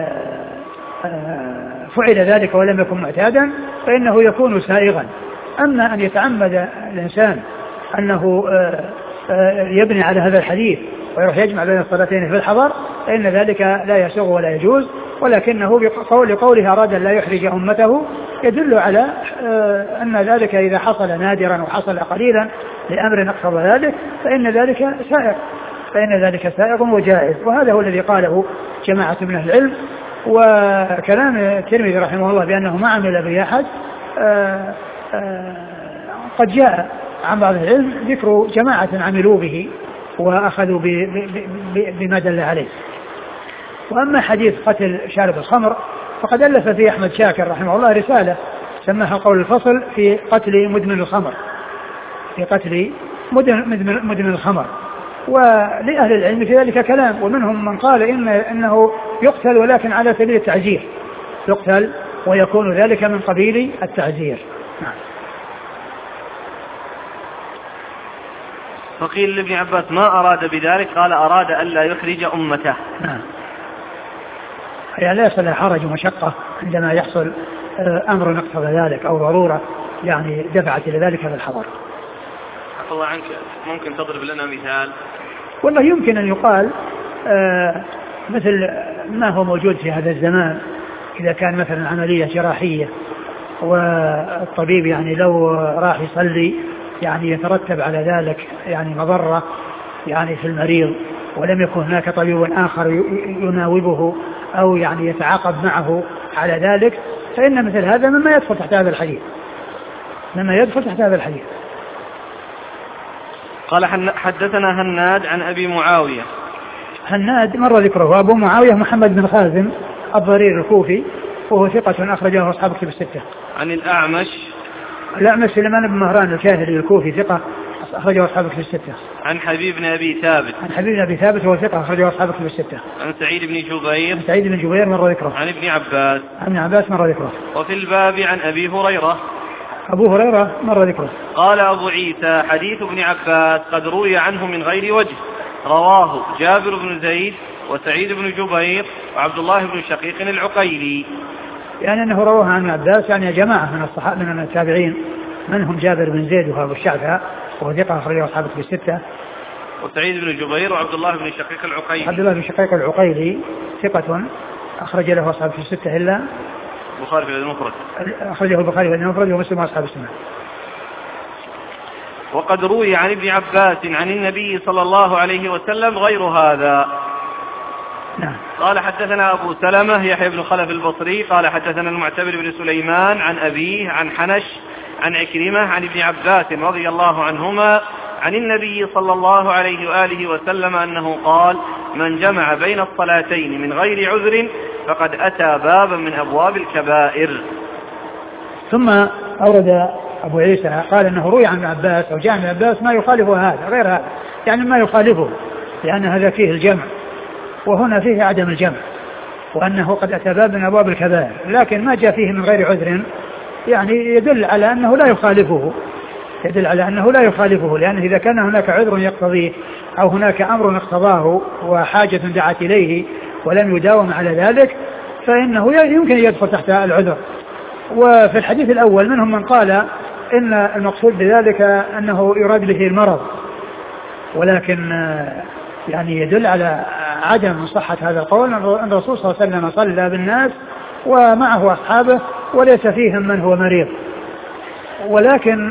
فعل ذلك ولم يكن معتادا فإنه يكون سائغا. أما أن يتعمد الإنسان أنه يبني على هذا الحديث ويروح يجمع بين الصلاتين في الحضر فإن ذلك لا يسوغ ولا يجوز، ولكنه بقول قوله أراد أن لا يحرج أمته يدل على أن ذلك إذا حصل نادرا وحصل قليلا لأمر اقتضى ذلك فإن ذلك سائغ فإن ذلك سائغ وجائز. وهذا هو الذي قاله جماعة من أهل العلم. وكلام الترمذي رحمه الله بأنه ما عمل به أحد قد جاء عن بعض العلم ذكر جماعة عملوا به وأخذوا بما دل عليه. وأما حديث قتل شارب الخمر فقد ألف فيه أحمد شاكر رحمه الله رسالة سماها قول الفصل في قتل مدمن الخمر في قتل مدمن الخمر. ولأهل العلم في ذلك كلام، ومنهم من قال إن إنه يقتل ولكن على سبيل التعزير، يقتل ويكون ذلك من قبيل التعزير. نعم. فقيل لابن عباس ما أراد بذلك؟ قال أراد ألا يحرج أمته. نعم. يعني لا يصل حرج ومشقة عندما يحصل أمر نقتضى ذلك أو ضرورة يعني دفعت إلى ذلك هذا الحضر. عفوا الله عنك، ممكن تضرب لنا مثال؟ والله يمكن أن يقال آه مثل ما هو موجود في هذا الزمان، إذا كان مثلا عملية جراحية والطبيب يعني لو راح يصلي يعني يترتب على ذلك يعني مضرة يعني في المريض ولم يكن هناك طبيب آخر يناوبه أو يعني يتعاقب معه على ذلك، فإن مثل هذا مما يدخل تحت هذا الحديث مما يدخل تحت هذا الحديث. قال حدثنا هناد عن أبي معاوية. هناد مر ذكره. أبو معاوية محمد بن خازم الضرير الكوفي وهو ثقة أخرجه أصحاب كتب الستة. عن الأعمش. الأعمش سليمان بن مهران الكاهلي الكوفي ثقة أخرجه أصحاب كتب الستة. عن حبيب بن أبي ثابت. عن حبيب بن أبي ثابت وهو ثقة أخرجه أصحاب كتب الستة. عن سعيد بن جبير. عن سعيد بن جبير مر ذكره. عن ابن عباس. عن ابن عباس مر ذكره. وفي الباب عن أبي هريرة. أبو هريرة مر ذكره. قال أبو عيسى حديث ابن عباس قد روي عنه من غير وجه، رواه جابر بن زيد وسعيد بن جبير وعبد الله بن شقيق العقيلي. يعني أنه رواه عن عباس يعني جماعة من الصحابة من التابعين منهم جابر بن زيد وأبو الشعثاء وهو ثقة أخرجه أصحاب الكتب الستة. وسعيد بن جبير وعبد الله بن شقيق العقيلي. عبد الله بن شقيق العقيلي ثقة أخرج له أصحاب الكتب الستة إلا البخاري في المفرد. أخرجه البخاري في المفرد ومسلم وأصحاب السنة. وقد روي عن ابن عباس عن النبي صلى الله عليه وسلم غير هذا. نعم. قال حدثنا أبو سلمة يحيى بن خلف البصري قال حدثنا المعتبر بن سليمان عن أبيه عن حنش عن عكرمة عن ابن عباس رضي الله عنهما عن النبي صلى الله عليه وآله وسلم أنه قال: من جمع بين الصلاتين من غير عذر فقد أتى بابا من أبواب الكبائر. ثم أورد أبو عيسى قال أنه روي عن ابن عباس أو جاء عن ابن عباس ما يخالف هذا غير هذا، يعني ما يخالفه، لأن هذا فيه الجمع وهنا فيه عدم الجمع، وأنه قد أتى باب من أبواب الكبائر، لكن ما جاء فيه من غير عذر يعني يدل على أنه لا يخالفه يدل على أنه لا يخالفه لأنه إذا كان هناك عذر يقتضيه أو هناك أمر اقتضاه وحاجة دعت إليه ولم يداوم على ذلك فإنه يمكن يدخل تحت العذر. وفي الحديث الأول منهم من قال إن المقصود بذلك أنه يراد به المرض، ولكن يعني يدل على عدم صحة هذا القول أن الرسول صلى الله عليه وسلم صلى بالناس ومعه أصحابه وليس فيهم من هو مريض. ولكن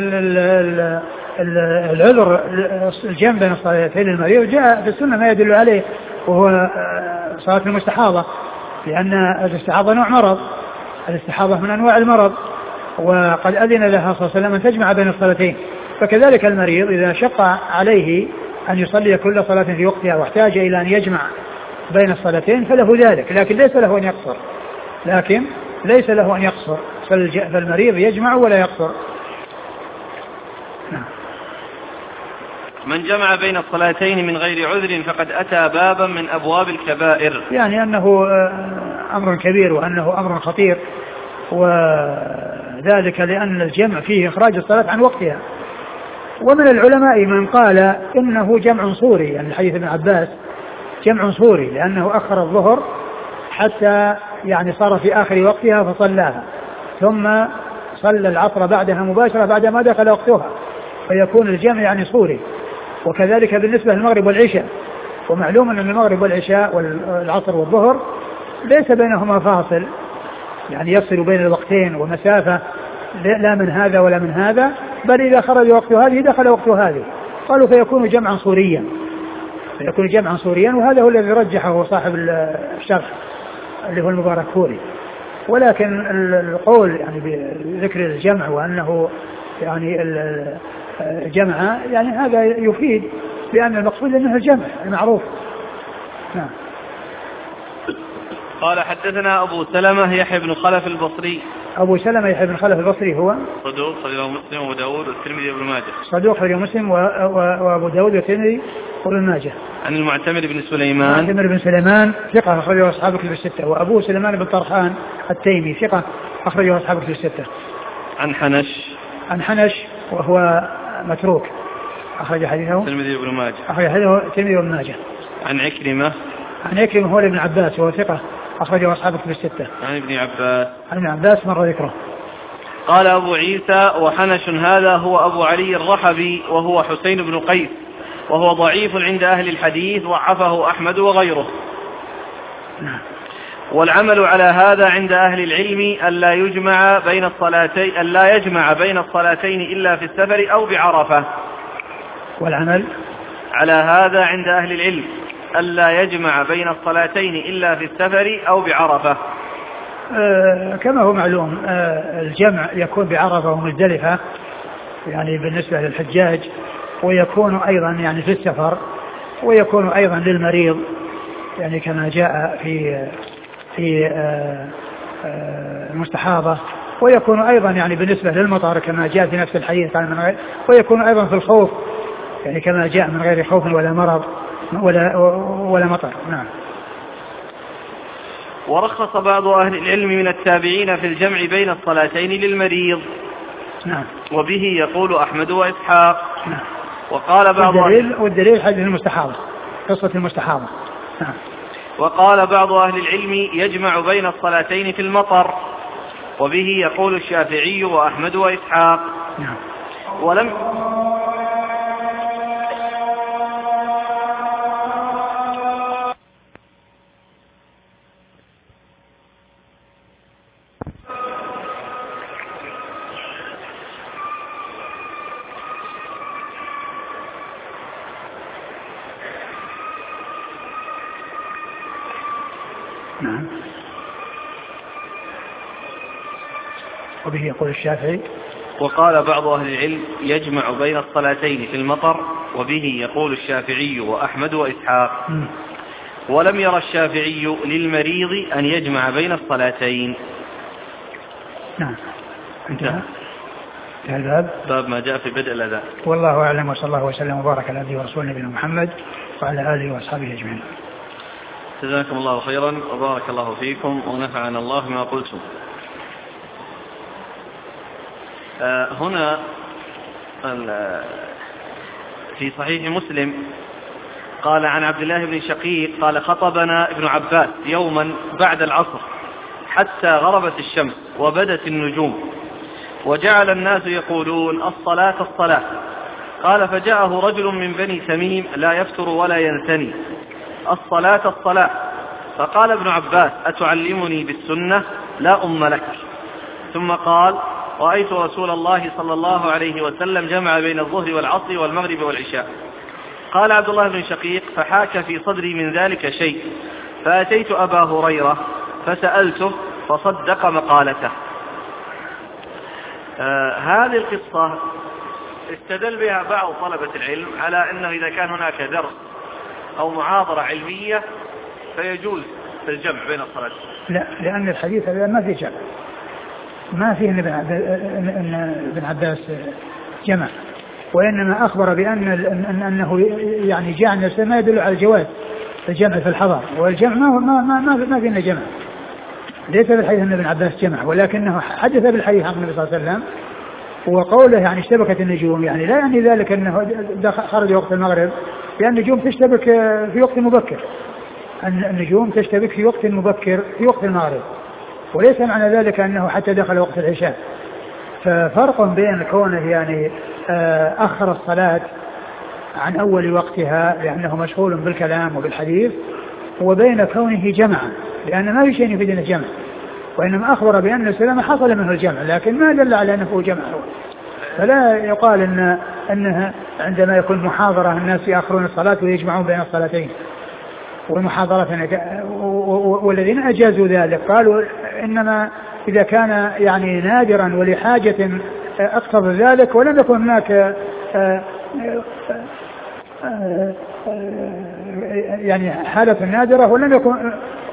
العذر الجمع بين الصلاتين للمريض جاء في السنة ما يدل عليه، وهو صلاة المستحاضة، لأن الاستحاضة نوع مرض، الاستحاضة من أنواع المرض، وقد أذن لها صلى الله عليه وسلم أن تجمع بين الصلاتين. فكذلك المريض إذا شق عليه أن يصلي كل صلاة في وقتها واحتاج إلى أن يجمع بين الصلاتين فله ذلك، لكن ليس له أن يقصر لكن ليس له أن يقصر فالمريض يجمع ولا يقصر. من جمع بين الصلاتين من غير عذر فقد أتى بابا من أبواب الكبائر، يعني أنه أمر كبير وأنه أمر خطير، وذلك لأن الجمع فيه إخراج الصلاة عن وقتها. ومن العلماء من قال إنه جمع صوري، يعني حديث ابن عباس جمع صوري لأنه أخر الظهر حتى يعني صار في آخر وقتها فصلاها، ثم صلى العصر بعدها مباشرة بعد ما دخل وقتها، فيكون الجمع يعني صوري. وكذلك بالنسبة للمغرب والعشاء، ومعلوم أن المغرب والعشاء والعصر والظهر ليس بينهما فاصل، يعني يفصل بين الوقتين ومسافة لا من هذا ولا من هذا، بل إذا خرج وقت هذه دخل وقت هذه، قالوا فيكون جمعا صوريا فيكون جمعا صوريا وهذا هو الذي رجحه صاحب الشرح اللي هو المباركفوري. ولكن القول يعني بذكر الجمع وأنه يعني الجمع يعني هذا يفيد بأن المقصود أنه الجمع المعروف. نعم. قال: حدثنا أبو سلمة يحيى بن خلف البصري. أبو سلمة يحيى بن خلف البصري هو صدوق خرجه مسلم وأبو داود والترمذي وابن ماجه. صدوق خرجه مسلم وأبو داود والترمذي وابن ماجه. عن المعتمر بن سليمان. المعتمر بن سليمان ثقة أخرجه أصحاب كتب الستة. وأبو سليمان بن طرحان التيمي ثقة أخرجه أصحاب كتب الستة. عن حنش. عن حنش وهو متروك أخرج حديثه الترمذي وابن ماجه. أخرج حديثه الترمذي وابن ماجه. عن عكرمة. عن عكرمة هو ابن عباس وهو ثقة أخرجه أصحاب كتب الستة. عن ابن عباس. عن ابن عباس مر ذكره. قال أبو عيسى: وحنش هذا هو أبو علي الرحبي وهو حسين بن قيس، وهو ضعيف عند أهل الحديث ضعفه أحمد وغيره. والعمل على هذا عند أهل العلم ألا يجمع بين الصلاتين ألا يجمع بين الصلاتين إلا في السفر أو بعرفة. والعمل على هذا عند أهل العلم ألا يجمع بين الصلاتين إلا في السفر أو بعرفة. آه كما هو معلوم آه الجمع يكون بعرفة ومزدلفة يعني بالنسبة للحجاج، ويكون أيضا يعني في السفر، ويكون أيضا للمريض يعني كما جاء في في آه آه المستحاضة، ويكون أيضا يعني بالنسبة للمطر كما جاء في نفس الحديث، ويكون أيضا في الخوف يعني كما جاء من غير خوف ولا مرض ولا ولا مطر. نعم. ورخص بعض أهل العلم من التابعين في الجمع بين الصلاتين للمريض. نعم. وبه يقول أحمد وإسحاق. نعم. وقال بعض والدليل, والدليل حديث المستحاضة، قصة المستحاضة. نعم. وقال بعض أهل العلم يجمع بين الصلاتين في المطر، وبه يقول الشافعي وأحمد وإسحاق. نعم. ولم نعم. وبه يقول الشافعي وقال بعض أهل العلم يجمع بين الصلاتين في المطر، وبه يقول الشافعي وأحمد وإسحاق. ولم يرى الشافعي للمريض أن يجمع بين الصلاتين. نعم. انتهى الباب. باب ما جاء في بدء الأذان. والله أعلم، وصلى الله وسلم وبارك على عبده ورسوله نبينا محمد وعلى آله وأصحابه أجمعين. جزاكم الله خيرا وبارك الله فيكم ونفعنا الله ما قلتم. آه هنا في صحيح مسلم قال عن عبد الله بن شقيق قال خطبنا ابن عباس يوما بعد العصر حتى غربت الشمس وبدت النجوم، وجعل الناس يقولون الصلاة الصلاة. قال فجاءه رجل من بني تميم لا يفتر ولا ينثني، الصلاة الصلاة. فقال ابن عباس أتعلمني بالسنة؟ لا أم لك. ثم قال رأيت رسول الله صلى الله عليه وسلم جمع بين الظهر والعصر والمغرب والعشاء. قال عبد الله بن شقيق فحاك في صدري من ذلك شيء، فأتيت أبا هريرة فسألته فصدق مقالته. آه هذه القصة استدل بها بعض طلبة العلم على أنه إذا كان هناك درس أو محاضرة علمية فيجوز الجمع بين الصلاة. لا، لأن الحديث هذا ما في جمع، ما فيه أن ابن عباس جمع، وإنما أخبر بأن أنه يعني جاء نفسه ما يدل على الجواز الجمع في الحضر، والجمع ما ما ما ما فينا جمع. ليس بالحديث أن ابن عباس جمع، ولكنه حدث بالحديث عن النبي صلى الله عليه وسلم. وقوله يعني اشتبكت النجوم يعني لا يعني ذلك أنه خرج وقت المغرب، لأن النجوم تشتبك في وقت مبكر، النجوم تشتبك في وقت مبكر في وقت المغرب، وليس معنى ذلك أنه حتى دخل وقت العشاء. ففرق بين كونه يعني أخر الصلاة عن أول وقتها لأنه مشغول بالكلام وبالحديث، وبين كونه جمع، لأن ما في شيء يفيدنا الجمع، وإنما أخبر بأن السلام حصل منه الجمع، لكن ما دل على أنه جمع. فلا يقال إن أنها عندما يكون محاضرة الناس يأخرون الصلاة ويجمعون بين الصلاتين والمحاضرة، والذين أجازوا ذلك قالوا إنما إذا كان يعني نادرا ولحاجة اقتضى ذلك، ولم يكن هناك يعني حالة نادرة، ولم يكن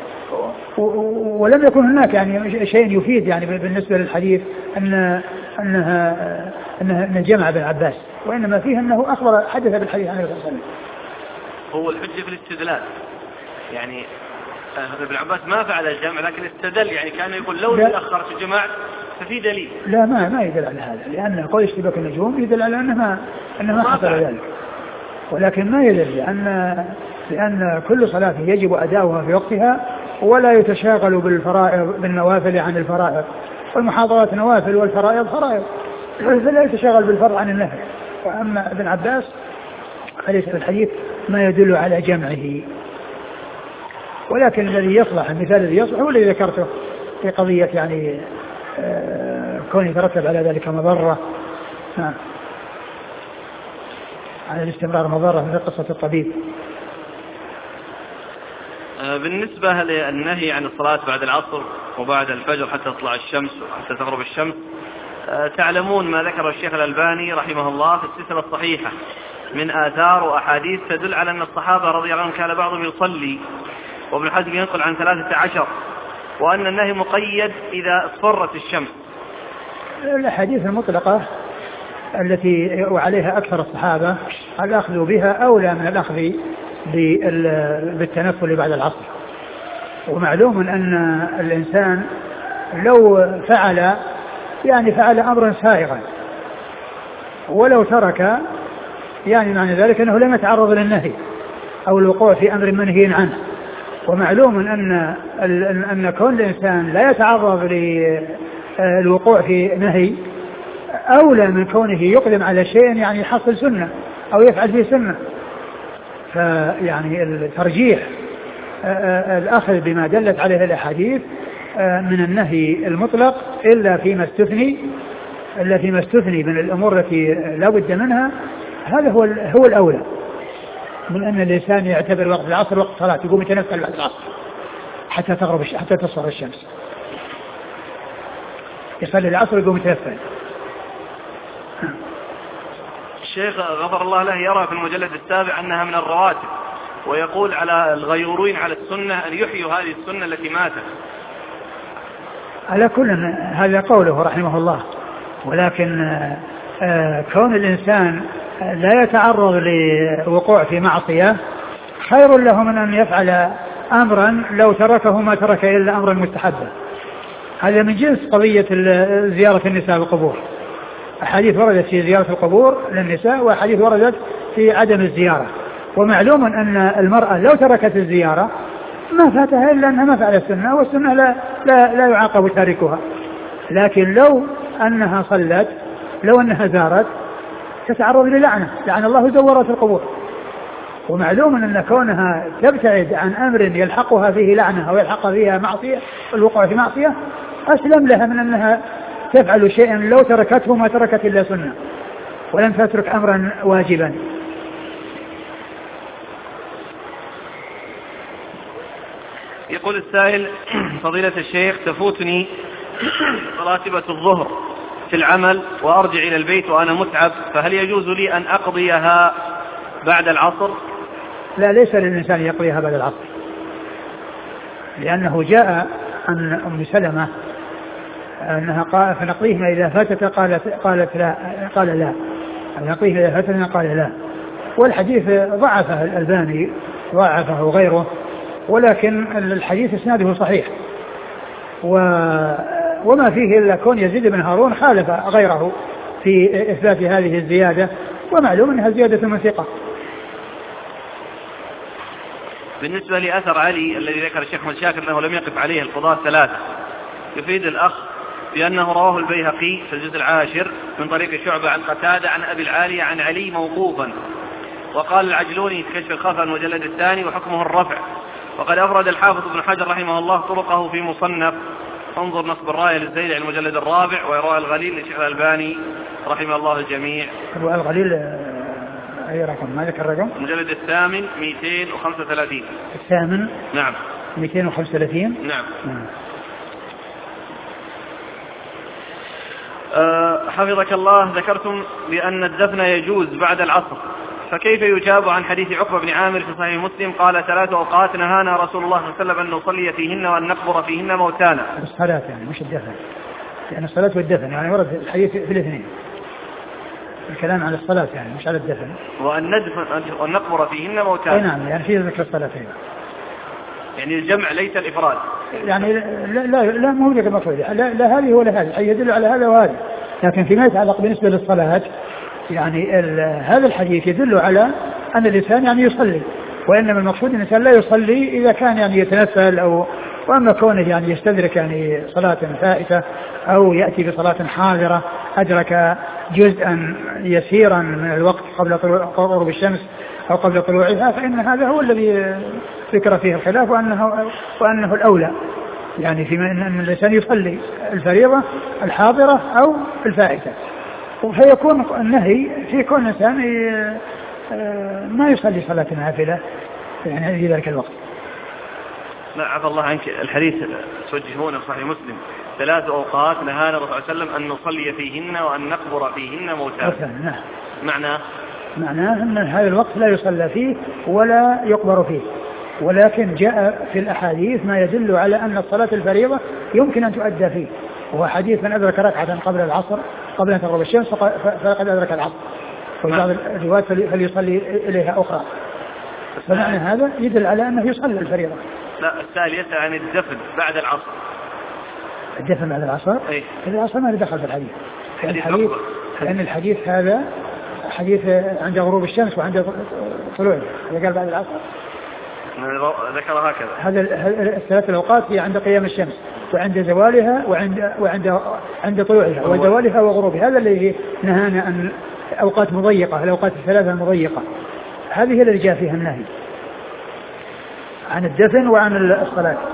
ولم يكن هناك يعني شيء يفيد يعني بالنسبة للحديث أن أنها أنها جمع ابن عباس، وإنما فيه أنه أخبر حدث بالحديث عن النبي صلى الله عليه وسلم. هو الحجة في الاستدلال، يعني ابن عباس ما فعل الجمع لكن استدل، يعني كان يقول لو اني اخرت الجماع ففي دليل. لا ما ما يدل على هذا، لأن قول اشتباك النجوم يدل على أنه ما أنه ما حصل ذلك، ولكن ما يدل لأن لأن كل صلاة يجب أداؤها في وقتها، ولا يتشاغل بالفرائض بالنوافل عن الفرائض، والمحاضرات نوافل والفرائض فرائض، فلا يتشاغل بالفرض عن النفل. وأما ابن عباس فليس في الحديث ما يدل على جمعه، ولكن الذي يصلح المثال الذي يصلح هو الذي ذكرته في قضية يعني آه كون يترتب على ذلك مضرة آه على الاستمرار مضرة في قصة الطبيب. بالنسبة للنهي عن الصلاة بعد العصر وبعد الفجر حتى تطلع الشمس وحتى تغرب الشمس، تعلمون ما ذكر الشيخ الألباني رحمه الله في السلسلة الصحيحة من آثار وأحاديث تدل على أن الصحابة رضي الله عنهم كان بعضهم يصلي، وابن حزم ينقل عن ثلاثة عشر، وأن النهي مقيد إذا اصفرت الشمس. الأحاديث المطلقة التي وعليها أكثر الصحابة الأخذ بها أولى من الأخذ بالتنفل بعد العصر. ومعلوم أن الإنسان لو فعل يعني فعل أمرا سائغا ولو ترك يعني معنى ذلك أنه لم يتعرض للنهي أو الوقوع في أمر منهي عنه. ومعلوم أن أن كون الإنسان لا يتعرض للوقوع في نهي أولى من كونه يقدم على شيء يعني يحصل سنة أو يفعل فيه سنة. فيعني الترجيح الأخذ بما دلت عليه الأحاديث من النهي المطلق إلا فيما استثني إلا فيما استثني من الأمور التي لا بد منها، هذا هو هو الأولى من أن الإنسان يعتبر وقت العصر وقت صلاة يقوم يتنفل بعد العصر حتى تغرب حتى تصفر الشمس، يصلي العصر يقوم يتنفل الشيخ غفر الله له يرى في المجلد السابع أنها من الرواتب، ويقول على الغيورين على السنة أن يحيوا هذه السنة التي ماتت. على كل هذا قوله رحمه الله، ولكن كون الإنسان لا يتعرض لوقوع في معصية خير له من أن يفعل أمرا لو تركه ما ترك إلا أمرا مستحبا. هذا من جنس قضية زيارة النساء القبور. أحاديث وردت في زيارة القبور للنساء وأحاديث وردت في عدم الزيارة، ومعلوم أن المرأة لو تركت الزيارة ما فاتها إلا أنها ما فعل السنة، والسنة لا, لا, لا يعاقب تاركها. لكن لو أنها صلت، لو أنها زارت، تتعرض للعنة، لعن الله زورت القبور. ومعلوم أن كونها تبتعد عن أمر يلحقها فيه لعنة أو يلحق فيها معصية، الوقوع في معصية، أسلم لها من أنها تفعل شيئا لو تركته ما تركت إلا سنة ولن تترك أمرا واجبا. يقول السائل: فضيلة الشيخ، تفوتني راتبة الظهر في العمل وأرجع إلى البيت وأنا متعب، فهل يجوز لي أن أقضيها بعد العصر؟ لا، ليس للإنسان يقضيها بعد العصر، لأنه جاء عن أم سلمة أنها قال فنقضيهما إذا فاتت، قالت, قالت لا قال لا نقضيهما إذا فاتتنا قال لا. والحديث ضعفه الألباني ضعفه غيره، ولكن الحديث اسناده صحيح، و وما فيه إلا كون يزيد بن هارون خالف غيره في إثبات هذه الزيادة، ومعلوم أنها زيادة من ثقة. بالنسبة لأثر علي الذي ذكر الشيخ محمد شاكر أنه لم يقف عليه القضاة ثلاثة، يفيد الأخ بأنه رواه البيهقي في الجزء العاشر من طريق شعبة عن قتادة عن أبي العالية عن علي موقوفا، وقال العجلوني في كشف الخفا المجلد الثاني وحكمه الرفع، وقد أفرد الحافظ ابن حجر رحمه الله طرقه في مصنف، انظر نصب الراية للزيلع المجلد الرابع، ويروى الغليل للشيخ الألباني رحمه الله الجميع. الغليل أي رقم؟ ما ذكر الرقم؟ المجلد الثامن مئتين وخمسة وثلاثين. الثامن؟ نعم. مئتين وخمسة وثلاثين؟ نعم. نعم. أه حفظك الله، ذكرتم بأن الدفن يجوز بعد العصر، فكيف يجاب عن حديث عقبة بن عامر في صحيح مسلم قال: ثلاث أوقات نهانا رسول الله صلى الله عليه وسلم أن نصلي فيهن وأن نقبر فيهن موتانا. الصلاة يعني مش الدفن، يعني الصلاة والدفن يعني ورد الحديث في الاثنين، الكلام على الصلاة يعني مش على الدفن. وأن ندفن وأن نقبر فيهن موتانا. أي نعم، يعني في ذكر الصلاة هنا. يعني الجمع ليس الإفراد. يعني لا لا لا مو ذكر مفرد، لا, لا هذه ولا هذه، أي يدل على هذا وهذا. لكن فيما يتعلق بالنسبة للصلاة يعني هذا الحديث يدل على أن الإنسان يعني يصلي، وإنما المقصود أن الإنسان لا يصلي إذا كان يعني يتنفل، أو وأما كونه يعني يستدرك يعني صلاة فائتة أو يأتي بصلاة حاضرة أدرك جزءا يسيرا من الوقت قبل غروب الشمس أو قبل طلوعها، فإن هذا هو الذي ذكر فيه الخلاف، وأنه, وأنه الأولى يعني في أن الإنسان يصلي الفريضة الحاضرة أو الفائتة، فيكون النهي في كون الإنسان ما يصلي صلاة نافلة يعني في ذلك الوقت. لا عفى الله عنك، الحديث توجهون صحيح مسلم: ثلاث أوقات نهانا الرسول صلى الله عليه وسلم أن نصلي فيهن وأن نقبر فيهن موتانا. نعم. معناه معناه أن هذا الوقت لا يصلى فيه ولا يقبر فيه، ولكن جاء في الأحاديث ما يدل على أن الصلاة الفريضة يمكن أن تؤدى فيه، وهو حديث من أدرك ركعة قبل العصر قبل أن تغرب الشمس فقد أدرك العصر، وفي بعض الروايات فليصلي إليها أخرى، فمعنى هذا يدل على أنه يصلي الفريضة. لا، السائل يسأل عن الدفن بعد العصر. الدفن بعد العصر؟ أي. العصر ما دخل في الحديث، لأن الحديث, لأن الحديث هذا حديث عند غروب الشمس وعند طلوعها، إذا قال بعد العصر ذكر هكذا. هذا الثلاث الأوقات هي عند قيام الشمس وعند زوالها وعند وعند عند طلوعها وزوالها وغروبها، هذا اللي نهانا عن أوقات مضيقة، الأوقات الثلاثة المضيقة، هذه اللي جاء فيها النهي عن الدفن وعن الصلاة.